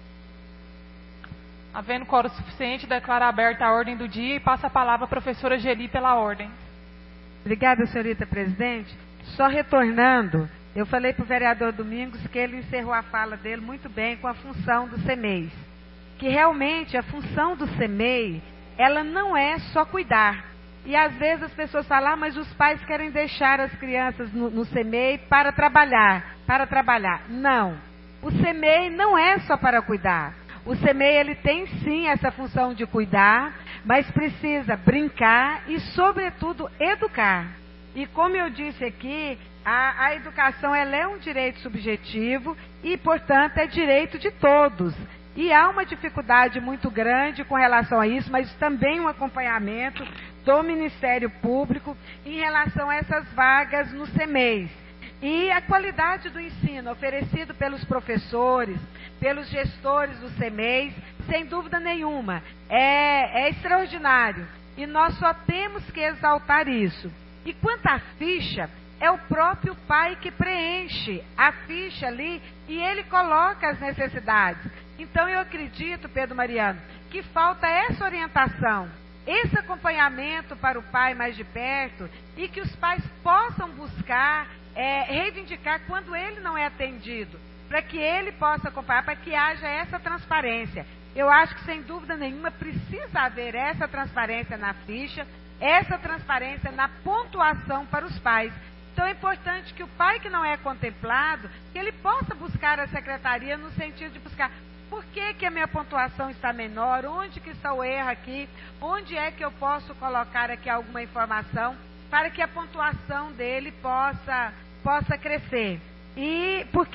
Havendo quórum suficiente, declaro aberta a ordem do dia e passo a palavra à professora Geli pela ordem. Obrigada, senhorita presidente. Só retornando, eu falei para o vereador Domingos que ele encerrou a fala dele muito bem com a função do CMEI. Que realmente a função do CMEI, ela não é só cuidar. E às vezes as pessoas falam, mas os pais querem deixar as crianças no CMEI para trabalhar. Não. O CMEI não é só para cuidar. O CMEI, ele tem sim essa função de cuidar, mas precisa brincar e, sobretudo, educar. E como eu disse aqui, a educação ela é um direito subjetivo e, portanto, é direito de todos. E há uma dificuldade muito grande com relação a isso, mas também um acompanhamento do Ministério Público em relação a essas vagas no CMEI. E a qualidade do ensino oferecido pelos professores, pelos gestores do CMEI, sem dúvida nenhuma, é extraordinário. E nós só temos que exaltar isso. E quanto à ficha, é o próprio pai que preenche a ficha ali e ele coloca as necessidades. Então eu acredito, Pedro Mariano, que falta essa orientação, esse acompanhamento para o pai mais de perto e que os pais possam buscar reivindicar quando ele não é atendido, para que ele possa acompanhar, para que haja essa transparência. Eu acho que, sem dúvida nenhuma, precisa haver essa transparência na ficha, essa transparência na pontuação para os pais. Então é importante que o pai que não é contemplado, que ele possa buscar a secretaria no sentido de buscar por que a minha pontuação está menor, onde que está o erro aqui, onde é que eu posso colocar aqui alguma informação para que a pontuação dele possa crescer. E porque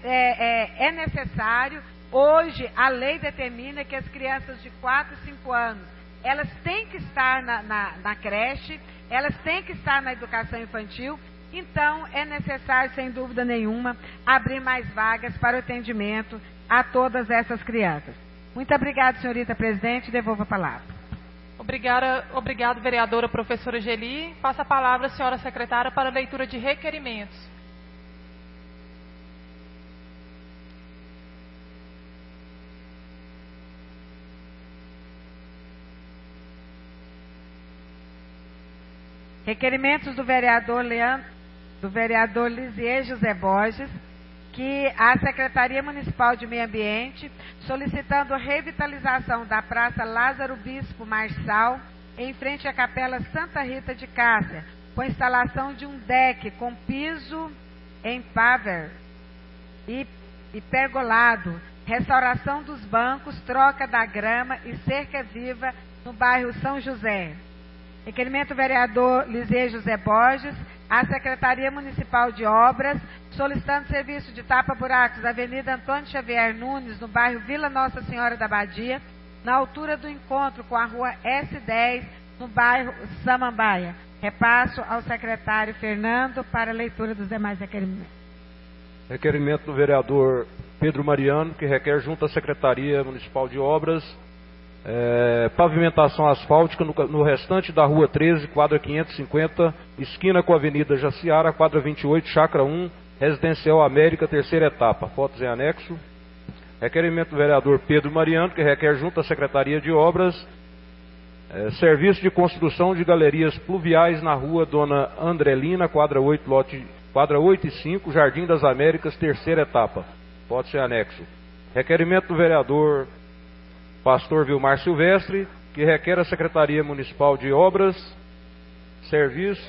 é necessário, hoje a lei determina que as crianças de 4 e 5 anos, elas têm que estar na creche, elas têm que estar na educação infantil, então é necessário, sem dúvida nenhuma, abrir mais vagas para o atendimento a todas essas crianças. Muito obrigada, senhorita presidente, devolvo a palavra. Obrigado, vereadora professora Geli. Passa a palavra à senhora secretária para a leitura de requerimentos. Requerimentos do vereador Liseiro José Borges, que a Secretaria Municipal de Meio Ambiente, solicitando a revitalização da Praça Lázaro Bispo Marçal, em frente à Capela Santa Rita de Cássia, com instalação de um deck com piso em paver e pergolado, restauração dos bancos, troca da grama e cerca viva no bairro São José. Requerimento do vereador Lisê José Borges à Secretaria Municipal de Obras, solicitando serviço de tapa-buracos, Avenida Antônio Xavier Nunes, no bairro Vila Nossa Senhora da Badia, na altura do encontro com a rua S10, no bairro Samambaia. Repasso ao secretário Fernando para a leitura dos demais requerimentos. Requerimento do vereador Pedro Mariano, que requer junto à Secretaria Municipal de Obras pavimentação asfáltica no restante da Rua 13, quadra 550, esquina com a Avenida Jaciara, quadra 28, Chácara 1, Residencial América, terceira etapa. Fotos em anexo. Requerimento do vereador Pedro Mariano, que requer junto à Secretaria de Obras serviço de construção de galerias pluviais na Rua Dona Andrelina, quadra 8 e 5, Jardim das Américas, terceira etapa. Fotos em anexo. Requerimento do vereador Pastor Vilmar Silvestre, que requer à Secretaria Municipal de Obras serviço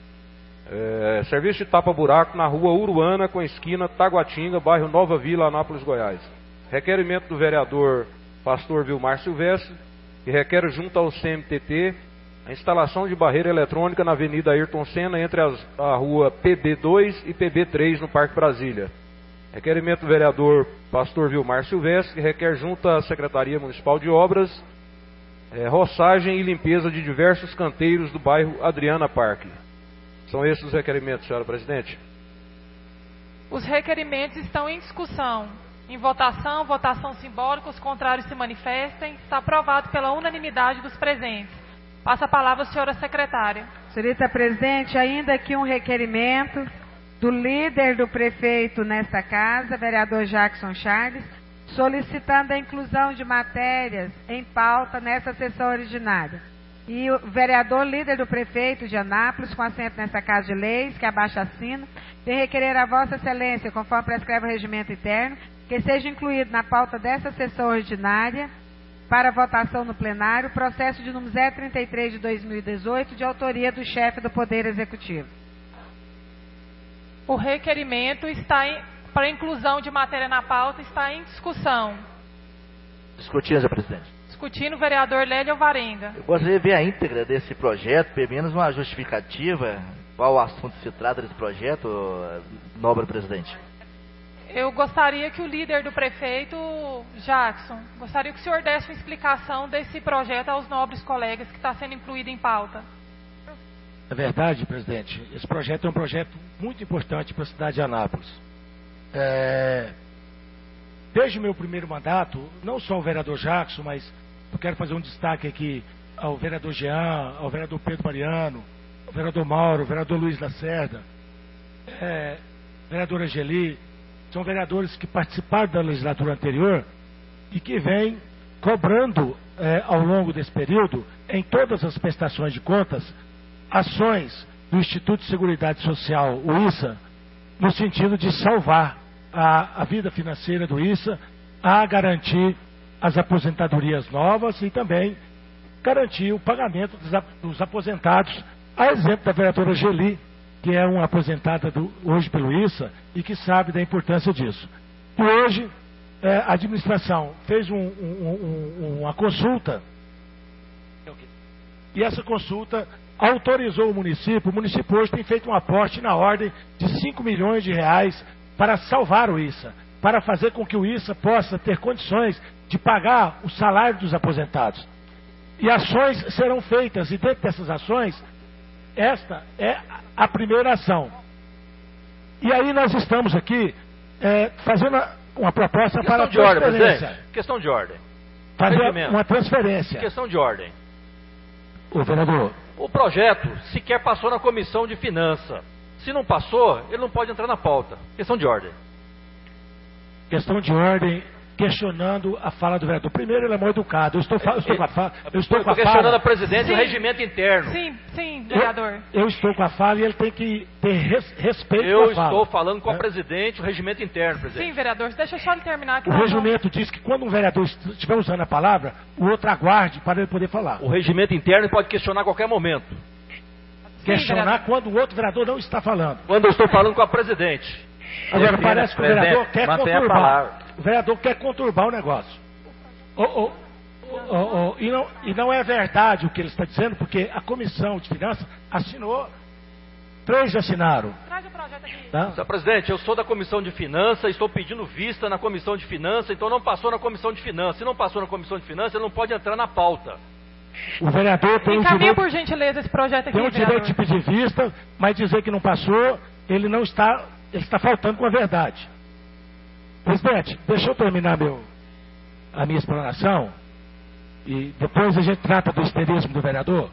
de tapa-buraco na Rua Uruana com esquina Taguatinga, bairro Nova Vila, Anápolis, Goiás. Requerimento do vereador Pastor Vilmar Silvestre, que requer junto ao CMTT a instalação de barreira eletrônica na Avenida Ayrton Senna entre a Rua PB2 e PB3 no Parque Brasília. Requerimento do vereador Pastor Vilmar Silvestre, que requer junto à Secretaria Municipal de Obras roçagem e limpeza de diversos canteiros do bairro Adriana Parque. São esses os requerimentos, senhora presidente. Os requerimentos estão em discussão. Em votação, votação simbólica, os contrários se manifestem. Está aprovado pela unanimidade dos presentes. Passa a palavra à senhora secretária. Senhorita presidente, ainda aqui um requerimento do líder do prefeito nesta casa, vereador Jackson Charles, solicitando a inclusão de matérias em pauta nessa sessão ordinária. E o vereador líder do prefeito de Anápolis, com assento nesta Casa de Leis, que abaixo assina, vem requerer a Vossa Excelência, conforme prescreve o regimento interno, que seja incluído na pauta dessa sessão ordinária, para votação no plenário, o processo de número 033 de 2018, de autoria do chefe do Poder Executivo. O requerimento para inclusão de matéria na pauta está em discussão. Discutindo, senhor presidente. Discutindo o vereador Lélio Alvarenga. Eu gostaria de ver a íntegra desse projeto, pelo menos uma justificativa, qual assunto se trata desse projeto, nobre presidente. Eu gostaria que o líder do prefeito, Jackson, gostaria que o senhor desse uma explicação desse projeto aos nobres colegas que está sendo incluído em pauta. É verdade, presidente. Esse projeto é um projeto muito importante para a cidade de Anápolis. Desde o meu primeiro mandato, não só o vereador Jackson, mas eu quero fazer um destaque aqui ao vereador Jean, ao vereador Pedro Mariano, ao vereador Mauro, ao vereador Luiz Lacerda, vereador Angeli. São vereadores que participaram da legislatura anterior e que vêm cobrando ao longo desse período, em todas as prestações de contas, ações do Instituto de Seguridade Social, o ISA, no sentido de salvar a vida financeira do ISA, a garantir as aposentadorias novas e também garantir o pagamento dos aposentados, a exemplo da vereadora Angeli, que é uma aposentada hoje pelo ISA e que sabe da importância disso. E hoje a administração fez uma consulta e essa consulta autorizou o município hoje tem feito um aporte na ordem de 5 milhões de reais para salvar o ISA, para fazer com que o ISA possa ter condições de pagar o salário dos aposentados. E ações serão feitas, e dentro dessas ações, esta é a primeira ação. E aí nós estamos aqui fazendo uma proposta para a transferência. Questão de ordem. Fazer uma transferência. Questão de ordem. O vereador. O projeto sequer passou na comissão de finanças. Se não passou, ele não pode entrar na pauta. Questão de ordem. Questão de ordem, questionando a fala do vereador. Primeiro, ele é mal educado. Eu estou questionando a presidência e o regimento interno. Sim, vereador. Eu estou com a fala e ele tem que ter respeito com a fala. Eu estou falando com a presidente, o regimento interno, presidente. Sim, vereador. Deixa eu só ele terminar aqui. O regimento diz que quando um vereador estiver usando a palavra, o outro aguarde para ele poder falar. O regimento interno pode questionar a qualquer momento. questionar quando o outro vereador não está falando. Quando eu estou falando com a presidente. Agora, parece que o vereador quer conturbar. O vereador quer conturbar o negócio. E não é verdade o que ele está dizendo, porque a Comissão de Finanças assinou, 3 já assinaram. Traz o projeto aqui. Tá? Senhor presidente, eu sou da Comissão de Finanças, estou pedindo vista na Comissão de Finanças, então não passou na Comissão de Finanças. Se não passou na Comissão de Finanças, ele não pode entrar na pauta. O vereador tem Encaminha, por gentileza, esse projeto aqui, tem o direito de pedir vista, mas dizer que não passou, ele está faltando com a verdade. Presidente, deixa eu terminar a minha explanação e depois a gente trata do esterismo do vereador.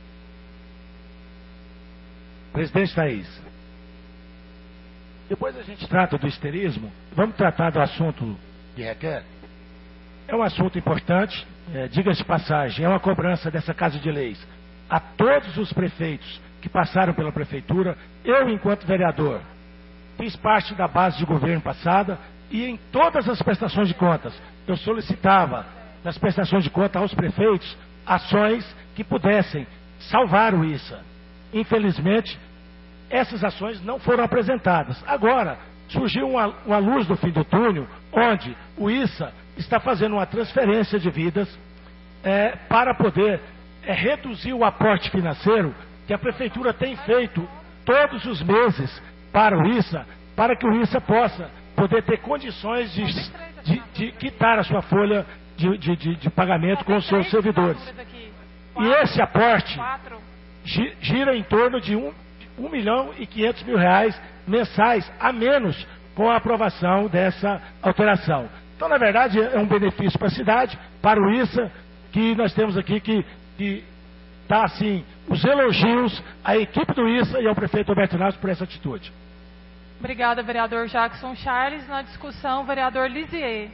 Presidente Thaís, depois a gente trata do esterismo, vamos tratar do assunto que requer. É um assunto importante, diga-se de passagem, é uma cobrança dessa Casa de Leis a todos os prefeitos que passaram pela prefeitura. Eu, enquanto vereador, fiz parte da base de governo passada e em todas as prestações de contas eu solicitava nas prestações de contas aos prefeitos ações que pudessem salvar o ISA. Infelizmente, essas ações não foram apresentadas. Agora, surgiu uma luz no fim do túnel, onde o ISA está fazendo uma transferência de vidas para poder reduzir o aporte financeiro que a Prefeitura tem feito todos os meses para o ISA, para que o ISA possa poder ter condições de quitar a sua folha de pagamento com os seus servidores. E esse aporte gira em torno de R$1.500.000 mensais a menos com a aprovação dessa alteração. Então, na verdade, é um benefício para a cidade, para o ISA, que nós temos aqui que dá, assim, os elogios à equipe do ISA e ao prefeito Roberto Naves por essa atitude. Obrigada, vereador Jackson Charles. Na discussão, vereador Lisier.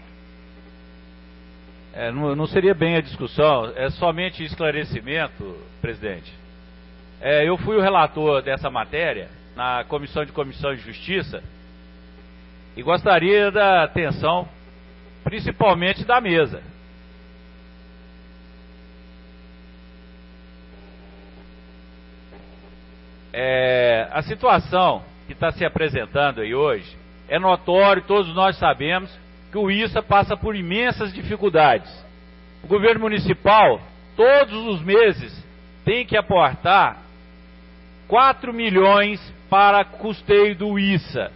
Não seria bem a discussão, é somente esclarecimento, presidente. Eu fui o relator dessa matéria na Comissão de Justiça e gostaria da atenção, principalmente da mesa. A situação que está se apresentando aí hoje é notório, todos nós sabemos que o ISA passa por imensas dificuldades. O governo municipal, todos os meses, tem que aportar 4 milhões para custeio do ISA.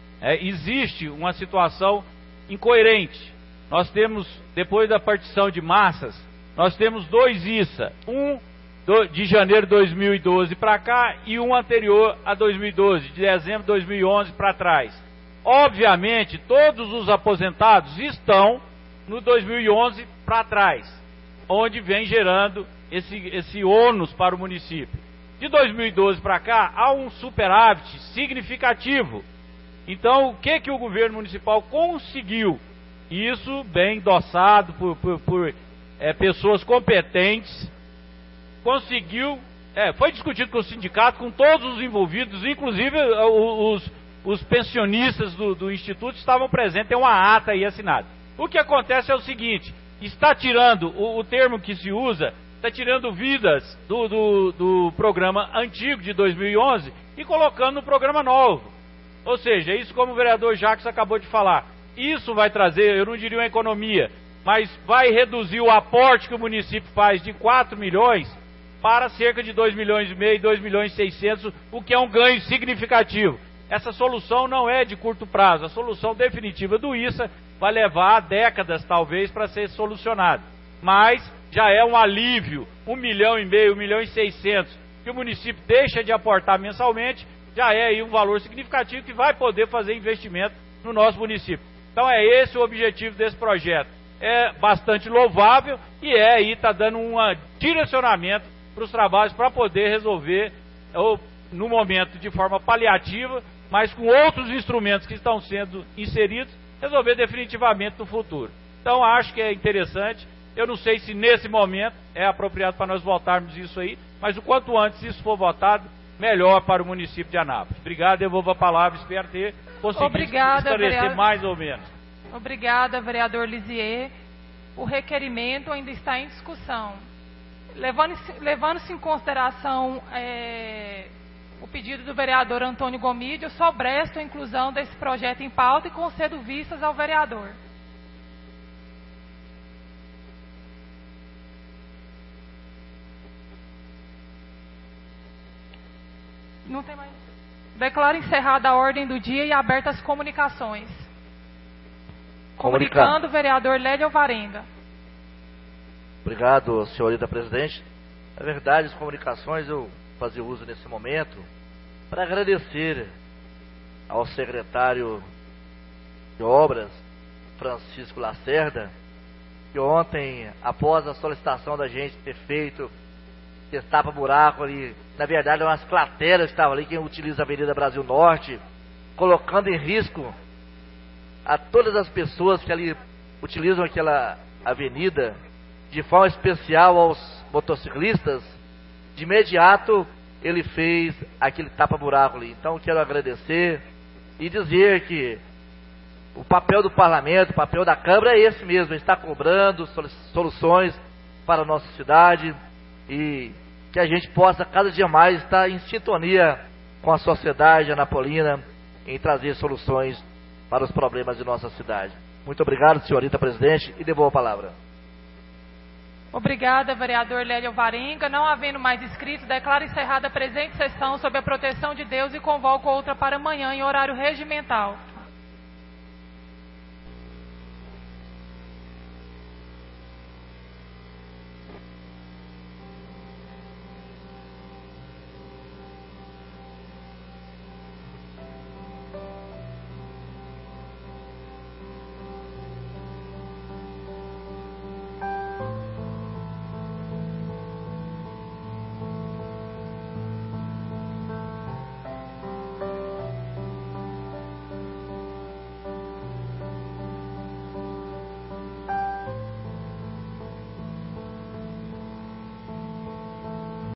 Existe uma situação incoerente. Nós temos, depois da partição de massas, nós temos 2 ISA. Um de janeiro de 2012 para cá e um anterior a 2012, de dezembro de 2011 para trás. Obviamente, todos os aposentados estão no 2011 para trás, onde vem gerando esse ônus para o município. De 2012 para cá, há um superávit significativo. Então, o que o governo municipal conseguiu? Isso bem endossado por pessoas competentes, conseguiu, foi discutido com o sindicato, com todos os envolvidos, inclusive os pensionistas do Instituto estavam presentes, tem uma ata aí assinada. O que acontece é o seguinte, está tirando, o termo que se usa, está tirando vidas do programa antigo de 2011 e colocando no programa novo. Ou seja, isso como o vereador Jacques acabou de falar, isso vai trazer, eu não diria uma economia, mas vai reduzir o aporte que o município faz de 4 milhões para cerca de 2 milhões e meio, 2 milhões e 600, o que é um ganho significativo. Essa solução não é de curto prazo, a solução definitiva do ISA vai levar décadas talvez para ser solucionada. Mas já é um alívio, 1 milhão e meio, 1 milhão e 600, que o município deixa de aportar mensalmente, já é aí um valor significativo que vai poder fazer investimento no nosso município. Então é esse o objetivo desse projeto. É bastante louvável e aí está dando um direcionamento para os trabalhos para poder resolver, ou no momento de forma paliativa, mas com outros instrumentos que estão sendo inseridos, resolver definitivamente no futuro. Então acho que é interessante. Eu não sei se nesse momento é apropriado para nós votarmos isso aí, mas o quanto antes isso for votado, melhor para o município de Anápolis. Obrigado, devolvo a palavra, espero ter conseguido esclarecer mais ou menos. Obrigada, vereador Lisier. O requerimento ainda está em discussão. Levando-se em consideração o pedido do vereador Antônio Gomide, eu sobresto a inclusão desse projeto em pauta e concedo vistas ao vereador. Não tem mais. Declaro encerrada a ordem do dia e abertas as comunicações. Comunicando o vereador Lélio Alvarenga. Obrigado, senhorita presidente. Na verdade, as comunicações eu fazia uso nesse momento para agradecer ao secretário de Obras, Francisco Lacerda, que ontem, após a solicitação da gente ter feito esse tapa-buraco ali, na verdade, umas crateras que estavam ali, quem utiliza a Avenida Brasil Norte, colocando em risco a todas as pessoas que ali utilizam aquela avenida, de forma especial aos motociclistas. De imediato ele fez aquele tapa-buraco ali. Então quero agradecer e dizer que o papel do parlamento, o papel da Câmara é esse mesmo, está cobrando soluções para a nossa cidade e que a gente possa cada dia mais estar em sintonia com a sociedade anapolina em trazer soluções para os problemas de nossa cidade. Muito obrigado, senhorita presidente, e devolvo a palavra. Obrigada, vereador Lélio Alvarenga. Não havendo mais inscritos, declaro encerrada a presente sessão sob a proteção de Deus e convoco outra para amanhã em horário regimental.